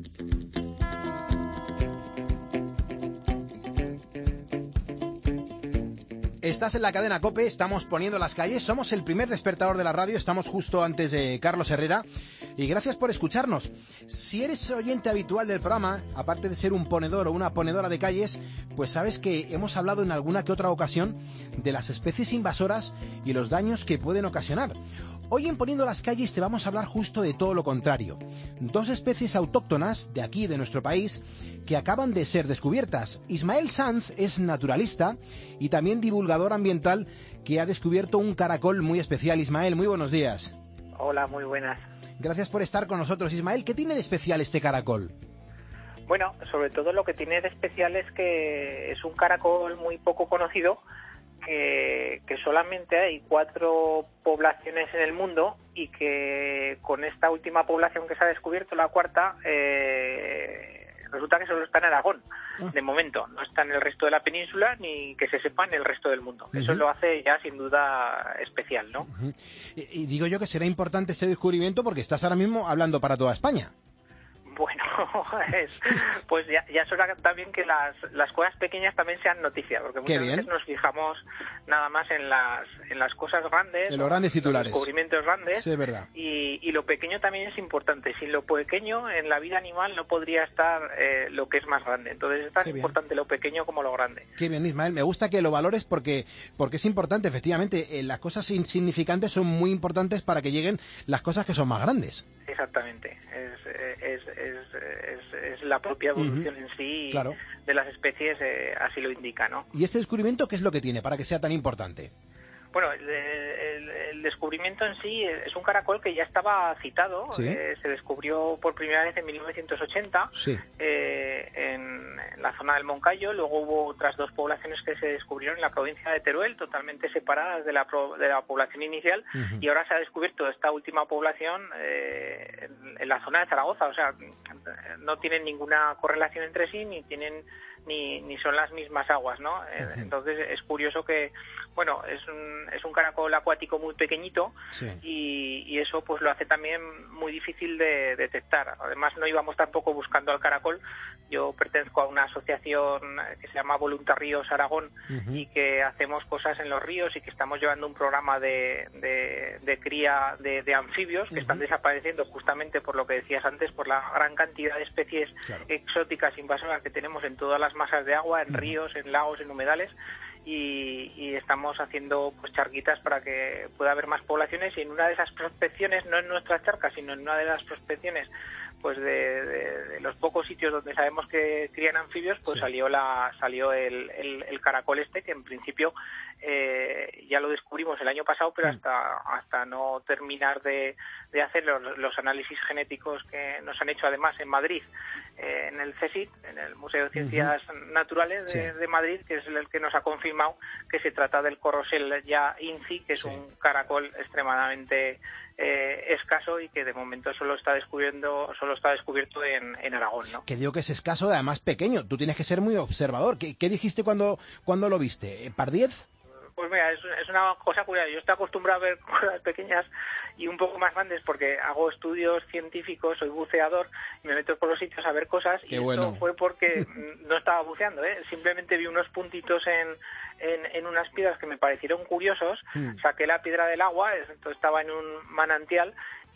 Estás en la cadena COPE, estamos poniendo las calles, somos el primer despertador de la radio, estamos justo antes de Carlos Herrera y gracias por escucharnos. Si eres oyente habitual del programa, aparte de ser un ponedor o una ponedora de calles, pues sabes que hemos hablado en alguna que otra ocasión de las especies invasoras y los daños que pueden ocasionar. Hoy en Poniendo las Calles te vamos a hablar justo de todo lo contrario. Dos especies autóctonas de aquí, de nuestro país, que acaban de ser descubiertas. Ismael Sanz es naturalista y también divulgador ambiental que ha descubierto un caracol muy especial. Ismael, muy buenos días. Hola, muy buenas. Gracias por estar con nosotros. Ismael, ¿qué tiene de especial este caracol? Bueno, sobre todo lo que tiene de especial es que es un caracol muy poco conocido, que, que solamente hay cuatro poblaciones en el mundo y que con esta última población que se ha descubierto, la cuarta, eh, resulta que solo está en Aragón, ah. de momento. No está en el resto de la península ni que se sepa en el resto del mundo. Uh-huh. Eso lo hace ya sin duda especial, ¿no? Uh-huh. y, y digo yo que será importante este descubrimiento porque estás ahora mismo hablando para toda España. Bueno, es, pues ya, ya es hora también que las, las cosas pequeñas también sean noticia, porque muchas veces nos fijamos nada más en las en las cosas grandes, en los grandes titulares, los descubrimientos grandes, sí, es verdad. Y, y lo pequeño también es importante. Sin lo pequeño en la vida animal no podría estar eh, lo que es más grande. Entonces es tan importante lo pequeño como lo grande. Qué bien, Ismael, me gusta que lo valores porque porque es importante, efectivamente, eh, las cosas insignificantes son muy importantes para que lleguen las cosas que son más grandes. Exactamente, es, es, es, es, es la propia evolución uh-huh. en sí claro. de las especies, eh, así lo indica, ¿no? ¿Y este descubrimiento qué es lo que tiene para que sea tan importante? Bueno, el, el, el descubrimiento en sí es un caracol que ya estaba citado, ¿sí? eh, se descubrió por primera vez en mil novecientos ochenta sí. eh, en, en la zona del Moncayo, luego hubo otras dos poblaciones que se descubrieron en la provincia de Teruel, totalmente separadas de la, pro, de la población inicial, uh-huh. y ahora se ha descubierto esta última población eh, en, en la zona de Zaragoza, o sea, no tienen ninguna correlación entre sí, ni tienen ni, ni son las mismas aguas, ¿no? Uh-huh. Entonces es curioso que, bueno, es un, es un caracol acuático muy pequeñito sí. y, y eso pues lo hace también muy difícil de detectar. Además no íbamos tampoco buscando al caracol. Yo pertenezco a una asociación que se llama Voluntarios Aragón uh-huh. y que hacemos cosas en los ríos y que estamos llevando un programa de, de, de cría de, de anfibios que uh-huh. están desapareciendo justamente por lo que decías antes, por la gran cantidad de especies claro. exóticas invasoras que tenemos en todas las masas de agua, en uh-huh. ríos, en lagos, en humedales. Y, y estamos haciendo pues charquitas para que pueda haber más poblaciones y en una de esas prospecciones, no en nuestras charcas, sino en una de las prospecciones pues de, de, de los pocos sitios donde sabemos que crían anfibios, pues sí. salió la salió el, el, el caracol este, que en principio eh, ya lo descubrimos el año pasado, pero hasta hasta no terminar de, de hacer los, los análisis genéticos que nos han hecho además en Madrid, eh, en el CSIC, en el Museo de Ciencias uh-huh. Naturales de, sí. de Madrid, que es el que nos ha confirmado que se trata del corrosel ya inci, que es sí. un caracol extremadamente eh, escaso y que de momento solo está descubriendo solo está descubierto en, en Aragón, ¿no? Que digo que es escaso, además pequeño. Tú tienes que ser muy observador. ¿Qué, qué dijiste cuando, cuando lo viste? ¿Par diez? Pues mira, es, es una cosa curiosa. Yo estoy acostumbrado a ver cosas pequeñas y un poco más grandes porque hago estudios científicos, soy buceador y me meto por los sitios a ver cosas. Qué y bueno. Esto fue porque no estaba buceando, ¿eh? Simplemente vi unos puntitos en, en, en unas piedras que me parecieron curiosos. Mm. Saqué la piedra del agua, esto estaba en un manantial.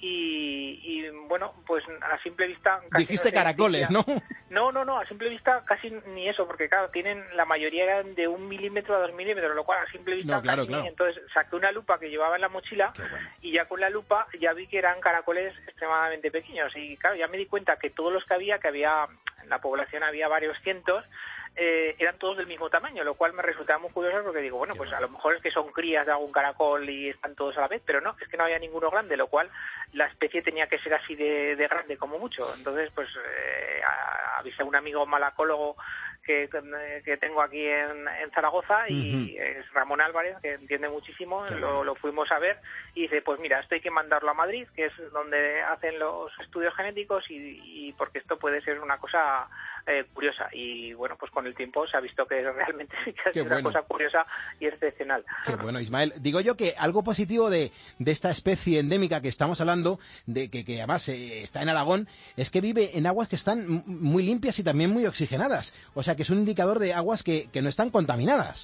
Y, y bueno, pues a simple vista... Casi Dijiste no caracoles, ¿no? No, no, no, a simple vista casi ni eso, porque claro, tienen la mayoría eran de un milímetro a dos milímetros, lo cual a simple vista no, claro, casi claro. Ni. Entonces saqué una lupa que llevaba en la mochila bueno. y ya con la lupa ya vi que eran caracoles extremadamente pequeños y claro, ya me di cuenta que todos los que había, que había, en la población había varios cientos, Eh, eran todos del mismo tamaño, lo cual me resultaba muy curioso porque digo, bueno, pues a lo mejor es que son crías de algún caracol y están todos a la vez, pero no, es que no había ninguno grande, lo cual la especie tenía que ser así de, de grande como mucho. Entonces, pues eh, avisé a un amigo malacólogo que, que tengo aquí en, en Zaragoza y uh-huh. es Ramón Álvarez, que entiende muchísimo, lo, lo fuimos a ver y dice, pues mira, esto hay que mandarlo a Madrid, que es donde hacen los estudios genéticos y, y porque esto puede ser una cosa eh, curiosa. Y bueno, pues con el tiempo se ha visto que realmente que es una bueno. cosa curiosa y excepcional. Qué bueno, Ismael. Digo yo que algo positivo de, de esta especie endémica que estamos hablando, de que, que además eh, está en Aragón, es que vive en aguas que están muy limpias y también muy oxigenadas. O sea que es un indicador de aguas que, que no están contaminadas.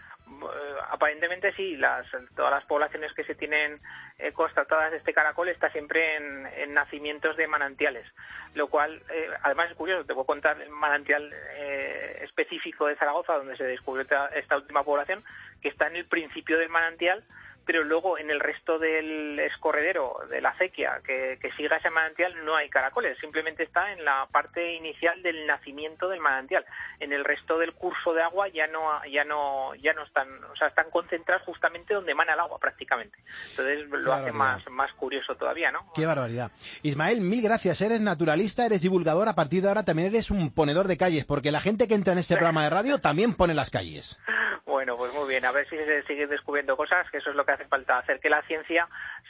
Aparentemente sí, las, todas las poblaciones que se tienen eh, constatadas de este caracol está siempre en, en nacimientos de manantiales, lo cual, eh, además es curioso, te voy a contar el manantial eh, específico de Zaragoza, donde se descubrió esta, esta última población, que está en el principio del manantial, pero luego en el resto del escorredero, de la acequia, que, que siga ese manantial, no hay caracoles, simplemente está en la parte inicial del nacimiento del manantial. En el resto del curso de agua ya no ya no ya no están, o sea, están concentrados justamente donde emana el agua prácticamente. Entonces lo Qué hace más, más curioso todavía, ¿no? Qué barbaridad. Ismael, mil gracias, eres naturalista, eres divulgador, a partir de ahora también eres un ponedor de calles, porque la gente que entra en este programa de radio también pone las calles. Bueno, pues muy bien, a ver si se siguen descubriendo cosas, que eso es lo que hace falta, hacer que la ciencia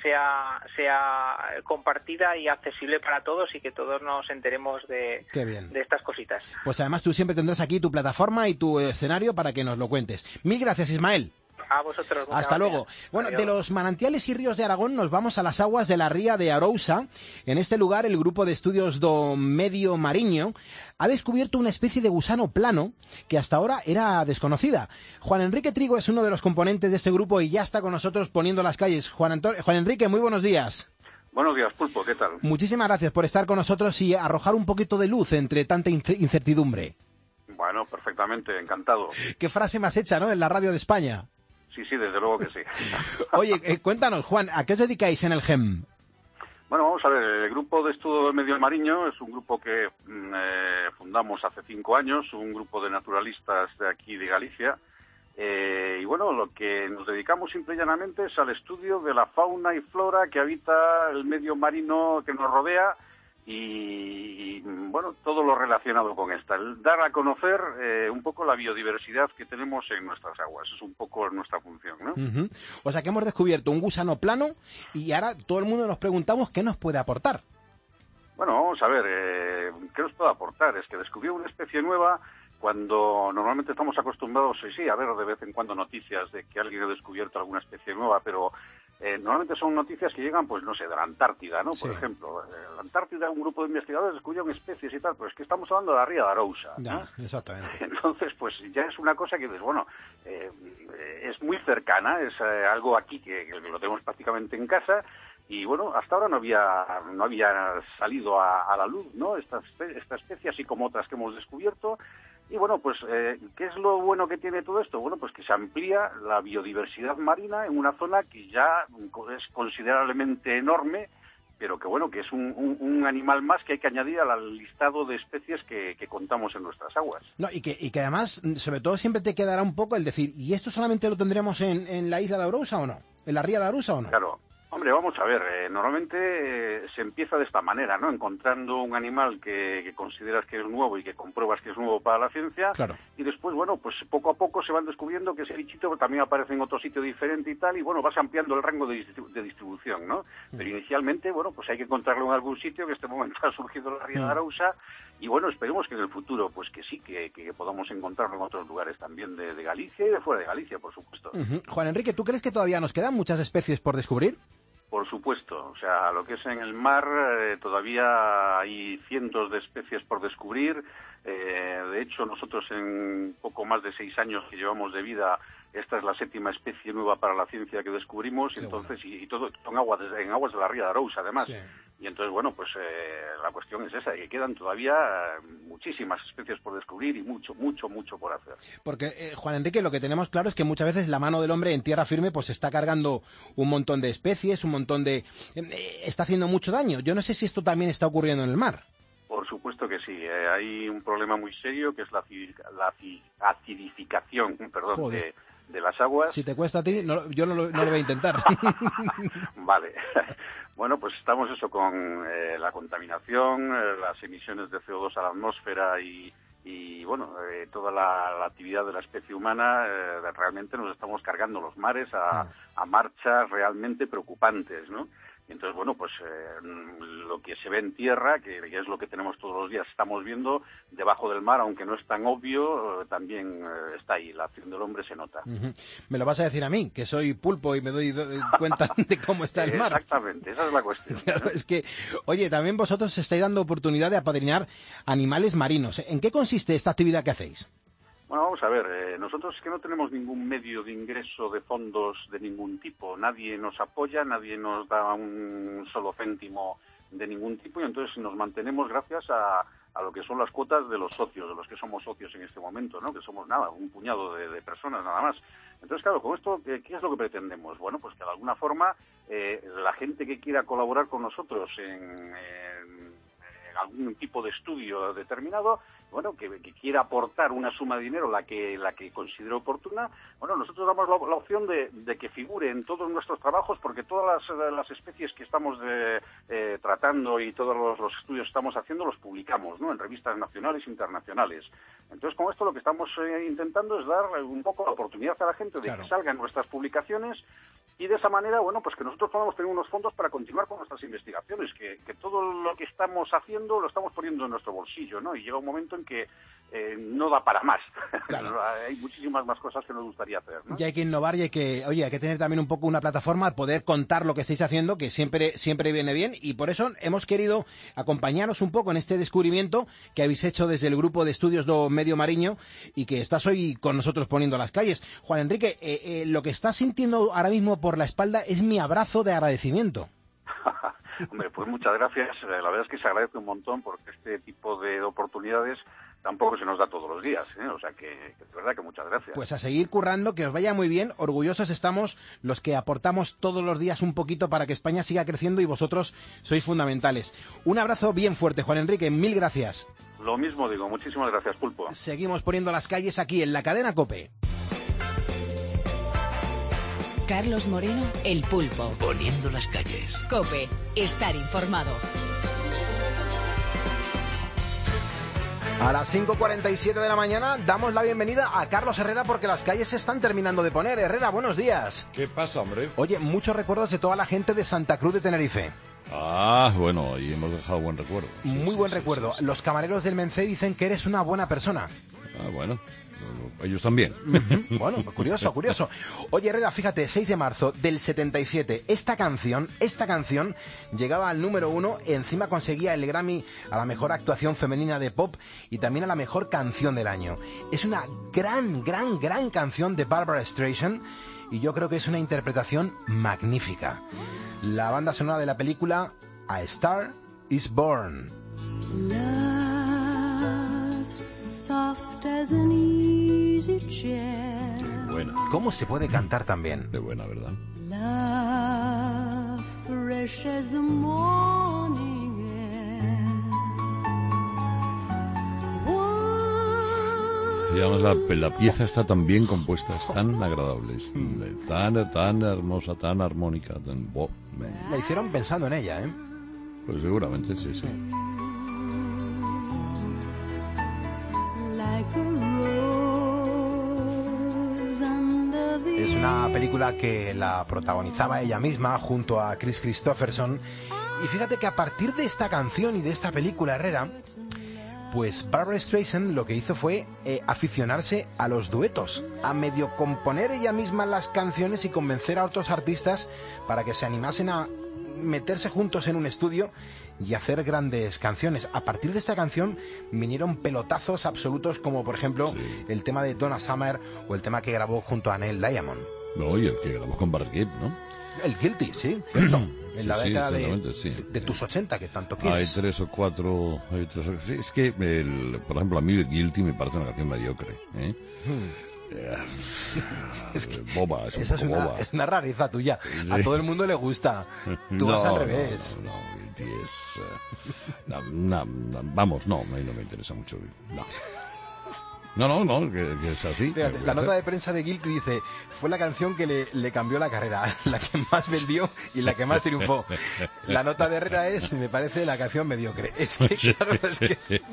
sea sea compartida y accesible para todos y que todos nos enteremos de, de estas cositas. Pues además tú siempre tendrás aquí tu plataforma y tu escenario para que nos lo cuentes. Mil gracias, Ismael. A vosotros. Hasta luego. Bueno, Adiós. De los manantiales y ríos de Aragón nos vamos a las aguas de la ría de Arousa. En este lugar, el grupo de estudios do Medio Mariño ha descubierto una especie de gusano plano que hasta ahora era desconocida. Juan Enrique Trigo es uno de los componentes de este grupo y ya está con nosotros poniendo las calles. Juan, Anto- Juan Enrique, muy buenos días. Buenos días, Pulpo, ¿qué tal? Muchísimas gracias por estar con nosotros y arrojar un poquito de luz entre tanta incertidumbre. Bueno, perfectamente, encantado. Qué frase más hecha, ¿no?, en la radio de España. Sí, sí, desde luego que sí. Oye, eh, cuéntanos, Juan, ¿a qué os dedicáis en el G E M? Bueno, vamos a ver, el grupo de estudio del medio mariño es un grupo que eh, fundamos hace cinco años, un grupo de naturalistas de aquí de Galicia, eh, y bueno, lo que nos dedicamos simple y llanamente es al estudio de la fauna y flora que habita el medio marino que nos rodea, y, y bueno, todo lo relacionado con esta, el dar a conocer eh, un poco la biodiversidad que tenemos en nuestras aguas, es un poco nuestra función, ¿no? Uh-huh. O sea que hemos descubierto un gusano plano y ahora todo el mundo nos preguntamos qué nos puede aportar. Bueno, vamos a ver, eh, ¿qué nos puede aportar? Es que descubrió una especie nueva cuando normalmente estamos acostumbrados, sí, sí, a ver de vez en cuando noticias de que alguien ha descubierto alguna especie nueva, pero Eh, normalmente son noticias que llegan, pues no sé, de la Antártida, ¿no? Sí. Por ejemplo, en la Antártida un grupo de investigadores descubrieron especies y tal, pero es que estamos hablando de la ría de Arousa, ¿no? Ya, exactamente. Entonces, pues ya es una cosa que dices, bueno, eh, es muy cercana, es eh, algo aquí que, que lo tenemos prácticamente en casa. Y bueno, hasta ahora no había no había salido a, a la luz, ¿no? Esta, esta especie, así como otras que hemos descubierto. Y bueno, pues, eh, ¿qué es lo bueno que tiene todo esto? Bueno, pues que se amplía la biodiversidad marina en una zona que ya es considerablemente enorme, pero que bueno, que es un, un, un animal más que hay que añadir al listado de especies que, que contamos en nuestras aguas. No, y que, y que además, sobre todo, siempre te quedará un poco el decir, ¿y esto solamente lo tendremos en, en la isla de Arousa o no? ¿En la ría de Arousa o no? Claro. Hombre, vamos a ver, eh, normalmente eh, se empieza de esta manera, ¿no? Encontrando un animal que, que consideras que es nuevo y que compruebas que es nuevo para la ciencia. Claro. Y después, bueno, pues poco a poco se van descubriendo que ese bichito también aparece en otro sitio diferente y tal, y bueno, vas ampliando el rango de, distribu- de distribución, ¿no? Pero inicialmente, bueno, pues hay que encontrarlo en algún sitio, que en este momento ha surgido la ría de Arousa, y bueno, esperemos que en el futuro, pues que sí, que, que podamos encontrarlo en otros lugares también de, de Galicia y de fuera de Galicia, por supuesto. Uh-huh. Juan Enrique, ¿tú crees que todavía nos quedan muchas especies por descubrir? Por supuesto, o sea, lo que es en el mar eh, todavía hay cientos de especies por descubrir. Eh, de hecho, nosotros en poco más de seis años que llevamos de vida, esta es la séptima especie nueva para la ciencia que descubrimos. Qué entonces bueno. y, y todo son aguas de, en aguas de la ría de Arousa, además. Sí. Y entonces, bueno, pues eh, la cuestión es esa, que quedan todavía muchísimas especies por descubrir y mucho, mucho, mucho por hacer. Porque, eh, Juan Enrique, lo que tenemos claro es que muchas veces la mano del hombre en tierra firme pues está cargando un montón de especies, un montón de... Eh, está haciendo mucho daño. Yo no sé si esto también está ocurriendo en el mar. Por supuesto que sí. Eh, hay un problema muy serio que es la, la acidificación, perdón, de... de las aguas. Si te cuesta a ti, no, yo no lo, no lo voy a intentar. Vale. Bueno, pues estamos eso con eh, la contaminación, eh, las emisiones de C O dos a la atmósfera y, y bueno, eh, toda la, la actividad de la especie humana, eh, realmente nos estamos cargando los mares a, a marchas realmente preocupantes, ¿no? Entonces, bueno, pues eh, lo que se ve en tierra, que es lo que tenemos todos los días, estamos viendo debajo del mar, aunque no es tan obvio, eh, también eh, está ahí, la acción del hombre se nota. Uh-huh. Me lo vas a decir a mí, que soy pulpo y me doy cuenta de cómo está el mar. Exactamente, esa es la cuestión. Claro, es que, oye, también vosotros estáis dando oportunidad de apadrinar animales marinos. ¿En qué consiste esta actividad que hacéis? Bueno, vamos a ver, eh, nosotros es que no tenemos ningún medio de ingreso de fondos de ningún tipo, nadie nos apoya, nadie nos da un solo céntimo de ningún tipo y entonces nos mantenemos gracias a, a lo que son las cuotas de los socios, de los que somos socios en este momento, ¿no? Que somos nada, un puñado de, de personas nada más. Entonces, claro, con esto, ¿qué, qué es lo que pretendemos? Bueno, pues que de alguna forma eh, la gente que quiera colaborar con nosotros en... en algún tipo de estudio determinado, bueno, que, que quiera aportar una suma de dinero, la que la que considere oportuna, bueno, nosotros damos la, la opción de, de que figure en todos nuestros trabajos, porque todas las, las especies que estamos de, eh, tratando y todos los, los estudios que estamos haciendo los publicamos, ¿no?, en revistas nacionales e internacionales. Entonces, con esto lo que estamos eh, intentando es dar un poco la oportunidad a la gente de claro. que salgan nuestras publicaciones y de esa manera, bueno, pues que nosotros podamos tener unos fondos para continuar con nuestras investigaciones, que, que todo lo que estamos haciendo lo estamos poniendo en nuestro bolsillo, ¿no? Y llega un momento en que eh, no da para más. Claro. Hay muchísimas más cosas que nos gustaría hacer, ¿no? Y hay que innovar y hay que, oye, hay que tener también un poco una plataforma, poder contar lo que estáis haciendo, que siempre, siempre viene bien, y por eso hemos querido acompañaros un poco en este descubrimiento que habéis hecho desde el grupo de estudios do Medio Mariño y que estás hoy con nosotros poniendo las calles. Juan Enrique, eh, eh, lo que estás sintiendo ahora mismo por la espalda es mi abrazo de agradecimiento. Hombre, pues muchas gracias. La verdad es que se agradece un montón porque este tipo de oportunidades tampoco se nos da todos los días, ¿eh? O sea que, que de verdad que muchas gracias. Pues a seguir currando, que os vaya muy bien. Orgullosos estamos los que aportamos todos los días un poquito para que España siga creciendo y vosotros sois fundamentales. Un abrazo bien fuerte, Juan Enrique. Mil gracias. Lo mismo digo. Muchísimas gracias, Pulpo. Seguimos poniendo las calles aquí en la cadena COPE. Carlos Moreno, El Pulpo. Poniendo las calles. COPE. Estar informado. A las cinco cuarenta y siete de la mañana damos la bienvenida a Carlos Herrera porque las calles se están terminando de poner. Herrera, buenos días. ¿Qué pasa, hombre? Oye, muchos recuerdos de toda la gente de Santa Cruz de Tenerife. Ah, bueno, y hemos dejado buen recuerdo. Sí, Muy sí, buen sí, recuerdo. Sí, sí. Los camareros del Mencé dicen que eres una buena persona. Ah, bueno. Ellos también. Uh-huh. Bueno, curioso, curioso. Oye, Herrera, fíjate, seis de marzo del setenta y siete, esta canción, esta canción llegaba al número uno, encima conseguía el Grammy a la mejor actuación femenina de pop y también a la mejor canción del año. Es una gran, gran, gran canción de Barbra Streisand y yo creo que es una interpretación magnífica. La banda sonora de la película A Star is Born. Love soft as an easy chair. Buena. ¿Cómo se puede cantar tan bien? De buena, ¿verdad? Love fresh as the morning Y además la, la pieza está tan bien compuesta, es tan agradable, es tan, tan hermosa, tan armónica, tan... Wow. La hicieron pensando en ella, ¿eh? Pues seguramente, sí, sí. like a rose under the Es una película que la protagonizaba ella misma junto a Chris Christopherson. Y fíjate que a partir de esta canción y de esta película, Herrera, pues Barbra Streisand lo que hizo fue eh, aficionarse a los duetos, a medio componer ella misma las canciones y convencer a otros artistas para que se animasen a meterse juntos en un estudio y hacer grandes canciones. A partir de esta canción vinieron pelotazos absolutos como por ejemplo sí. el tema de Donna Summer o el tema que grabó junto a Neil Diamond. No, y el que grabó con Barry Gibb, ¿no? El Guilty, sí, cierto. En la sí, década sí, de, sí. de, de tus ochenta, que tanto Hay quieres. tres o cuatro... Hay tres o... Sí, es que, el, por ejemplo, a mí el Guilty me parece una canción mediocre, ¿eh? Hmm. Eh, Es que boba, es un Esa es poco una, boba. es una rareza tuya. A todo el mundo le gusta. Tú vas al revés. No, no, no, Guilty es... eh, no, no, no, vamos, no, a mí no me interesa mucho. No, no, no, no que, que es así. Fíjate, la nota de prensa de Guilty dice: fue la canción que le, le cambió la carrera, la que más vendió y la que más triunfó. La nota de Herrera es, me parece, la canción mediocre. Es que, claro, es que...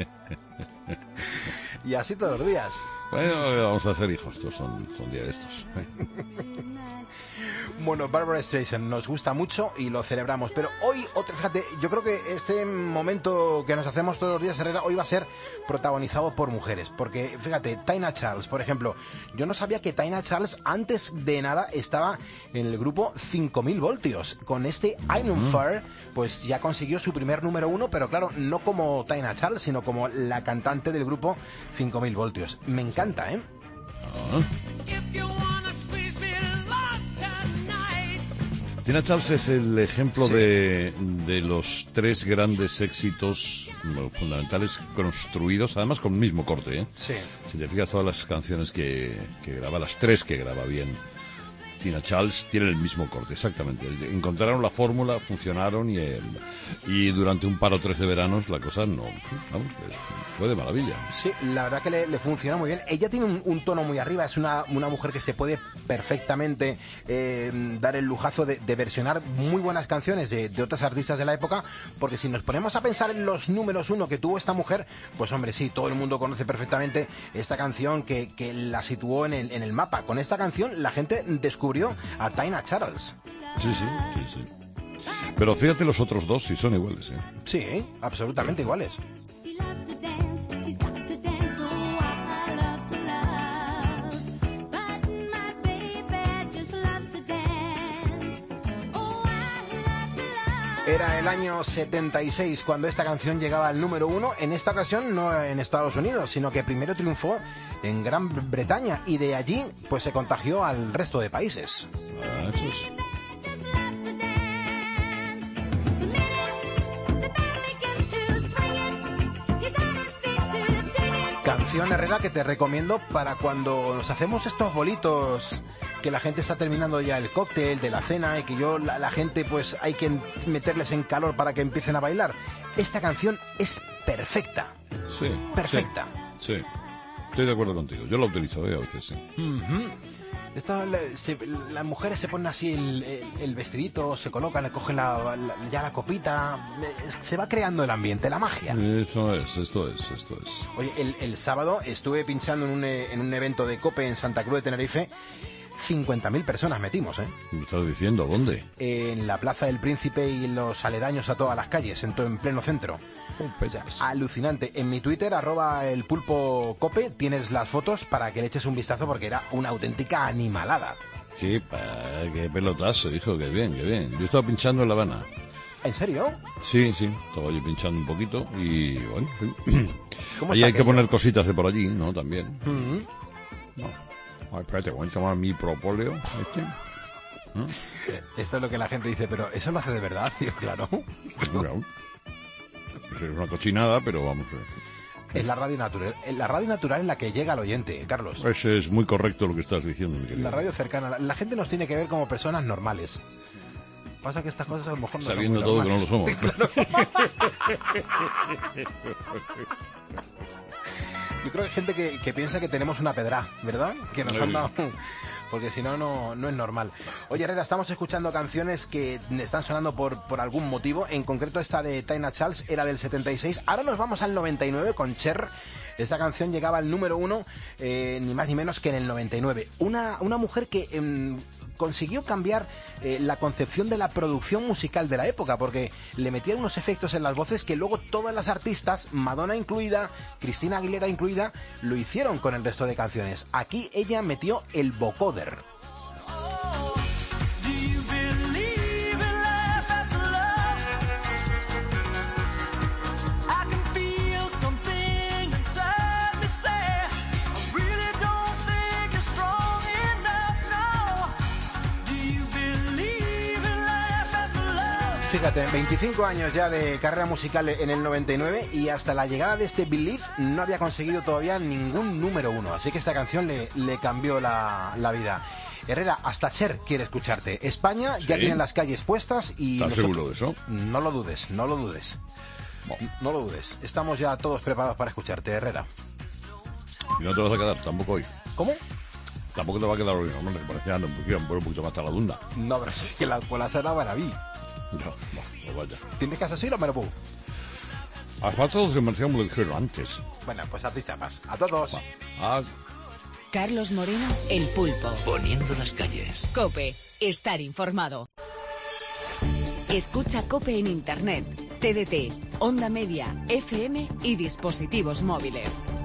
Y así todos los días. Bueno, vamos a ser hijos, estos son, son días de estos. Bueno, Barbra Streisand nos gusta mucho y lo celebramos, pero hoy, otra, fíjate, yo creo que este momento que nos hacemos todos los días, Herrera, hoy va a ser protagonizado por mujeres, porque fíjate, Tina Charles, por ejemplo, yo no sabía que Tina Charles antes de nada estaba en el grupo cinco mil voltios, con este I'm on Fire, pues ya consiguió su primer número uno, pero claro, no como Tina Charles, sino como la cantante del grupo cinco mil voltios. Me encanta, ¿eh? Ah. Tina Charles es el ejemplo Sí. de, de los tres grandes éxitos bueno, fundamentales construidos, además con el mismo corte, ¿eh? Sí. Si te fijas todas las canciones que, que graba, las tres que graba bien Tina Charles, tienen el mismo corte, exactamente. Encontraron la fórmula, funcionaron y, eh, y durante un par o tres de veranos la cosa no, vamos, fue de maravilla. Sí, la verdad que le, le funciona muy bien. Ella tiene un, un tono muy arriba, es una, una mujer que se puede perfectamente eh, dar el lujazo de, de versionar muy buenas canciones de, de otras artistas de la época, porque si nos ponemos a pensar en los números uno que tuvo esta mujer, pues hombre, sí, todo el mundo conoce perfectamente esta canción que, que la situó en el, en el mapa. Con esta canción la gente descubrió a Tina Charles. Sí, sí, sí, sí. Pero fíjate los otros dos, si son iguales, ¿eh? Sí, absolutamente iguales. Era el año setenta y seis cuando esta canción llegaba al número uno, en esta ocasión no en Estados Unidos, sino que primero triunfó en Gran Bretaña y de allí pues se contagió al resto de países. Ah, eso es. Canción, Herrera, que te recomiendo para cuando nos hacemos estos bolitos, que la gente está terminando ya el cóctel de la cena y que yo, la, la gente, pues hay que meterles en calor para que empiecen a bailar. Esta canción es perfecta. Sí. Perfecta. Sí. sí. Estoy de acuerdo contigo. Yo la utilizo, ¿eh? A veces, sí. Uh-huh. Esta, la, se, las mujeres se ponen así el, el, el vestidito, se colocan, le cogen la, la, ya la copita, se va creando el ambiente, la magia. Eso es, esto es, esto es. Oye, el, el sábado estuve pinchando en un, en un evento de COPE en Santa Cruz de Tenerife. cincuenta mil personas metimos, ¿eh? ¿Me estás diciendo dónde? En la Plaza del Príncipe y los aledaños a todas las calles, en, todo, en pleno centro. O sea, alucinante. En mi Twitter, arroba el pulpo cope, tienes las fotos para que le eches un vistazo porque era una auténtica animalada. Qué, pa, qué pelotazo, hijo, qué bien, qué bien. Yo estaba pinchando en La Habana. ¿En serio? Sí, sí, estaba yo pinchando un poquito y bueno. ¿Cómo ahí está hay que aquello? poner cositas de por allí, ¿no? También. Mm-hmm. No. Ay, espérate, voy a tomar mi propóleo. Este. ¿No? Esto es lo que la gente dice, pero ¿eso lo hace de verdad? Tío, claro. Claro. Es una cochinada, pero vamos. Es la radio natural. La radio natural en la que llega al oyente, Carlos. Pues es muy correcto lo que estás diciendo, mi querido. La radio cercana. La, la gente nos tiene que ver como personas normales. Pasa que estas cosas a lo mejor no Sabiendo son todo muy que no lo somos. Yo creo que hay gente que, que piensa que tenemos una pedra, ¿verdad? Que nos han dado... Porque si no, no no es normal. Oye, Herrera, estamos escuchando canciones que están sonando por, por algún motivo. En concreto, esta de Tina Charles era del setenta y seis. Ahora nos vamos al noventa y nueve con Cher. Esta canción llegaba al número uno, eh, ni más ni menos que en el noventa y nueve. Una, una mujer que... Eh, consiguió cambiar eh, la concepción de la producción musical de la época, porque le metía unos efectos en las voces que luego todas las artistas, Madonna incluida, Cristina Aguilera incluida, lo hicieron con el resto de canciones. Aquí ella metió el vocoder. Fíjate, veinticinco años ya de carrera musical en el noventa y nueve y hasta la llegada de este Believe no había conseguido todavía ningún número uno, así que esta canción le, le cambió la, la vida. Herrera, hasta Cher quiere escucharte. España ya Sí. tiene las calles puestas y... ¿Estás nosotros- seguro de eso? No lo dudes, no lo dudes. No lo dudes. Estamos ya todos preparados para escucharte, Herrera. Y no te vas a quedar tampoco hoy. ¿Cómo? Tampoco te va a quedar hoy, hombre, que parecía un poquito, un poquito más taladunda. No, pero es que la cola será para mí. No, no, no vaya. ¿Tienes que hacer o me lo pongo? Has faltado de Marcial me lo dijeron antes. Bueno, pues a ti te vas. A todos. Ah, Carlos Moreno, El Pulpo. Poniendo las calles. COPE. Estar informado. Escucha COPE en Internet, T D T, Onda Media, F M y dispositivos móviles.